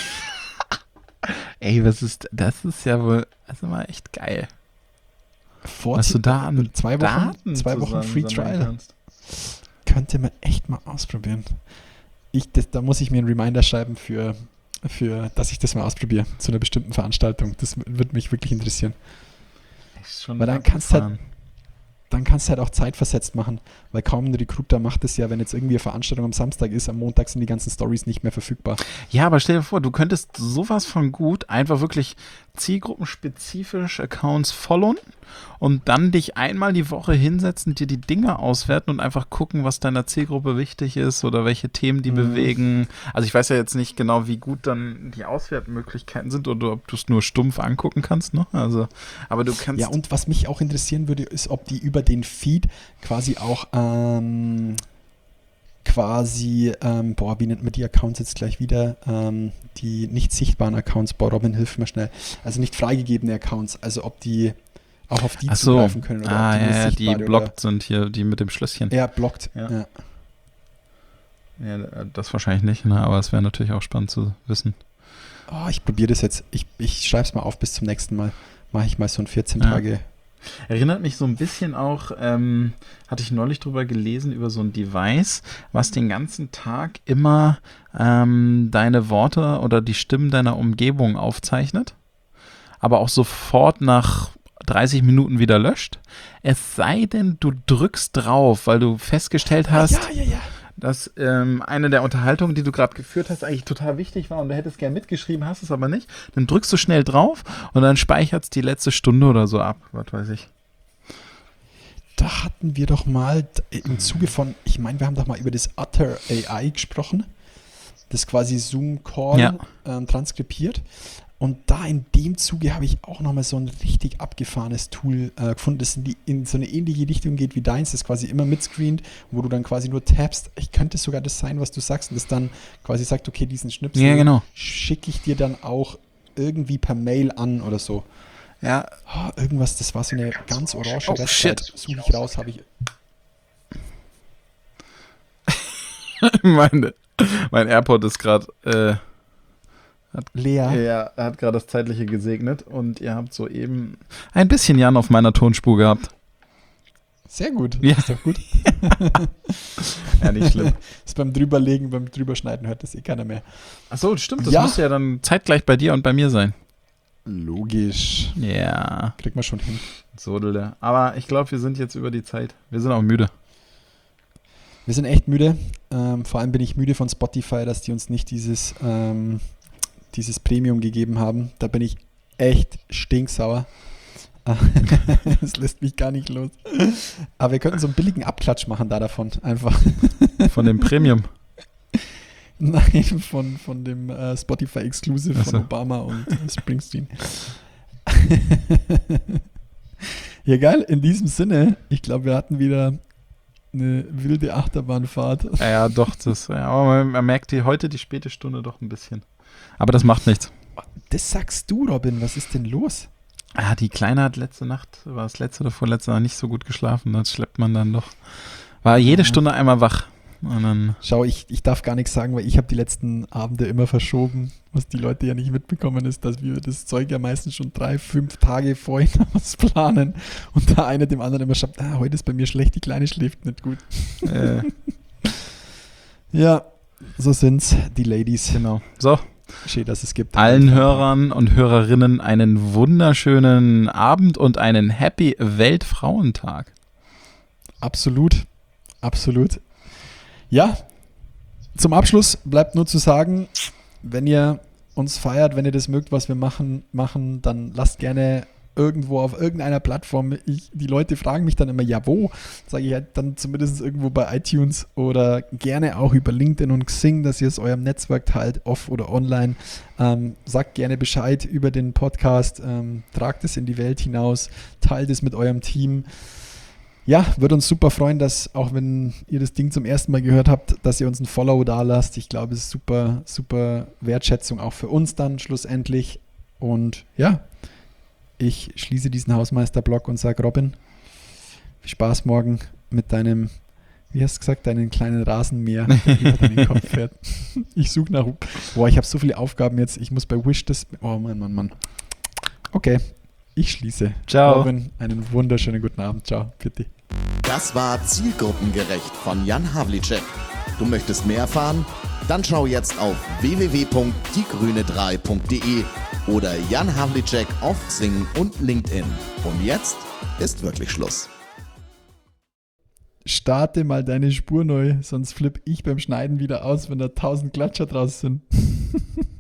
Ey, was ist, das ist ja wohl, also mal echt geil. Was du da an zwei Wochen, Daten zwei Wochen Free Trial kannst. Könnte man echt mal ausprobieren. Ich, das, da muss ich mir einen Reminder schreiben für, für, dass ich das mal ausprobiere zu einer bestimmten Veranstaltung. Das würde mich wirklich interessieren. Ist schon Weil dann kannst du halt, abgefahren. dann kannst du halt auch zeitversetzt machen, weil kaum ein Recruiter macht es ja, wenn jetzt irgendwie eine Veranstaltung am Samstag ist, am Montag sind die ganzen Stories nicht mehr verfügbar. Ja, aber stell dir vor, du könntest sowas von gut einfach wirklich zielgruppenspezifisch Accounts followen und dann dich einmal die Woche hinsetzen, dir die Dinge auswerten und einfach gucken, was deiner Zielgruppe wichtig ist oder welche Themen die Mhm. bewegen. Also ich weiß ja jetzt nicht genau, wie gut dann die Auswertmöglichkeiten sind oder ob du es nur stumpf angucken kannst, ne? Also, aber du kannst... Ja, und was mich auch interessieren würde, ist, ob die über den Feed quasi auch ähm, quasi, ähm, boah, wie nennt man die Accounts jetzt gleich wieder? Ähm, die nicht sichtbaren Accounts, boah, Robin, hilf mir schnell. Also nicht freigegebene Accounts, also ob die auch auf die Ach so. zugreifen können. Oder ah, ob die nur ja, ja, die sichtbare blockt sind hier, die mit dem Schlösschen. Oder, ja, blockt. Ja. Ja. Ja, das wahrscheinlich nicht, ne? Aber es wäre natürlich auch spannend zu wissen. Oh, ich probiere das jetzt. Ich, ich schreibe es mal auf bis zum nächsten Mal. Mache ich mal so ein vierzehn Ja. Tage. Erinnert mich so ein bisschen auch, ähm, hatte ich neulich drüber gelesen, über so ein Device, was den ganzen Tag immer ähm, deine Worte oder die Stimmen deiner Umgebung aufzeichnet, aber auch sofort nach dreißig Minuten wieder löscht. Es sei denn, du drückst drauf, weil du festgestellt hast, Ja, ja, ja. dass ähm, eine der Unterhaltungen, die du gerade geführt hast, eigentlich total wichtig war und du hättest gern mitgeschrieben, hast es aber nicht. Dann drückst du schnell drauf und dann speichert es die letzte Stunde oder so ab, was weiß ich. Da hatten wir doch mal im Zuge von, ich meine, wir haben doch mal über das Utter A I gesprochen, das quasi Zoom-Call Ja. ähm, transkribiert. Und da in dem Zuge habe ich auch nochmal so ein richtig abgefahrenes Tool äh, gefunden, das in, die, in so eine ähnliche Richtung geht wie deins, das quasi immer mitscreent, wo du dann quasi nur tappst. Ich könnte sogar das sein, was du sagst, und das dann quasi sagt, okay, diesen Schnipsel Ja, genau. schicke ich dir dann auch irgendwie per Mail an oder so. Ja, Ah, irgendwas, das war so eine ganz orange Oh, Website. shit. Suche ich raus, habe ich. meine, mein AirPod ist gerade, äh, Lea. er hat gerade das Zeitliche gesegnet und ihr habt soeben ein bisschen Jan auf meiner Tonspur gehabt. Sehr gut. Ja. Ist doch gut. Ja, nicht schlimm. Ist beim Drüberlegen, beim Drüberschneiden hört das eh keiner mehr. Achso, stimmt, das Ja. muss ja dann zeitgleich bei dir und bei mir sein. Logisch. Ja, Kriegt man schon hin. Sodele. Aber ich glaube, wir sind jetzt über die Zeit. Wir sind auch müde. Wir sind echt müde. Ähm, vor allem bin ich müde von Spotify, dass die uns nicht dieses, ähm, dieses Premium gegeben haben. Da bin ich echt stinksauer. Das lässt mich gar nicht los. Aber wir könnten so einen billigen Abklatsch machen da davon. Einfach. Von dem Premium. Nein, von, von dem äh, Spotify Exclusive Ach von so. Obama und äh, Springsteen. Ja, geil. In diesem Sinne, ich glaube, wir hatten wieder eine wilde Achterbahnfahrt. Ja, ja, doch, das, ja, aber man, man merkt die, heute die späte Stunde doch ein bisschen. Aber das macht nichts. Das sagst du, Robin. Was ist denn los? Ah, die Kleine hat letzte Nacht, war es letzte oder vorletzte Nacht nicht so gut geschlafen. Das schleppt man dann doch. War jede Stunde einmal wach. Und dann, Schau, ich, ich darf gar nichts sagen, weil ich habe die letzten Abende immer verschoben. Was die Leute ja nicht mitbekommen ist, dass wir das Zeug ja meistens schon drei, fünf Tage vorhin planen und da einer dem anderen immer schreibt, ah, heute ist bei mir schlecht, die Kleine schläft nicht gut. äh, Ja, so sind's, die Ladies. genau. So, Schön, dass es gibt. allen Hörern und Hörerinnen einen wunderschönen Abend und einen Happy Weltfrauentag. Absolut, absolut. Ja, zum Abschluss bleibt nur zu sagen, wenn ihr uns feiert, wenn ihr das mögt, was wir machen, machen, dann lasst gerne irgendwo auf irgendeiner Plattform. Ich, die Leute fragen mich dann immer, ja wo? Sage ich halt dann zumindest irgendwo bei iTunes oder gerne auch über LinkedIn und Xing, dass ihr es eurem Netzwerk teilt, off oder online. Ähm, sagt gerne Bescheid über den Podcast, ähm, tragt es in die Welt hinaus, teilt es mit eurem Team. Ja, würde uns super freuen, dass auch wenn ihr das Ding zum ersten Mal gehört habt, dass ihr uns ein Follow da lasst. Ich glaube, es ist super, super Wertschätzung auch für uns dann schlussendlich. Und ja, ich schließe diesen Hausmeister-Blog und sage Robin, viel Spaß morgen mit deinem wie hast du gesagt, deinen kleinen Rasenmäher, der über deinen Kopf fährt. Ich suche nach, boah, ich habe so viele Aufgaben jetzt, ich muss bei Wish das, oh Mann, Mann, Mann. Okay, ich schließe. Ciao. Robin, einen wunderschönen guten Abend. Ciao, bitte. Das war Zielgruppengerecht von Jan Havlicek. Du möchtest mehr erfahren? Dann schau jetzt auf w w w punkt die grüne drei punkt de oder Jan Havlicek auf Xing und LinkedIn. Und jetzt ist wirklich Schluss. Starte mal deine Spur neu, sonst flippe ich beim Schneiden wieder aus, wenn da tausend Klatscher draus sind.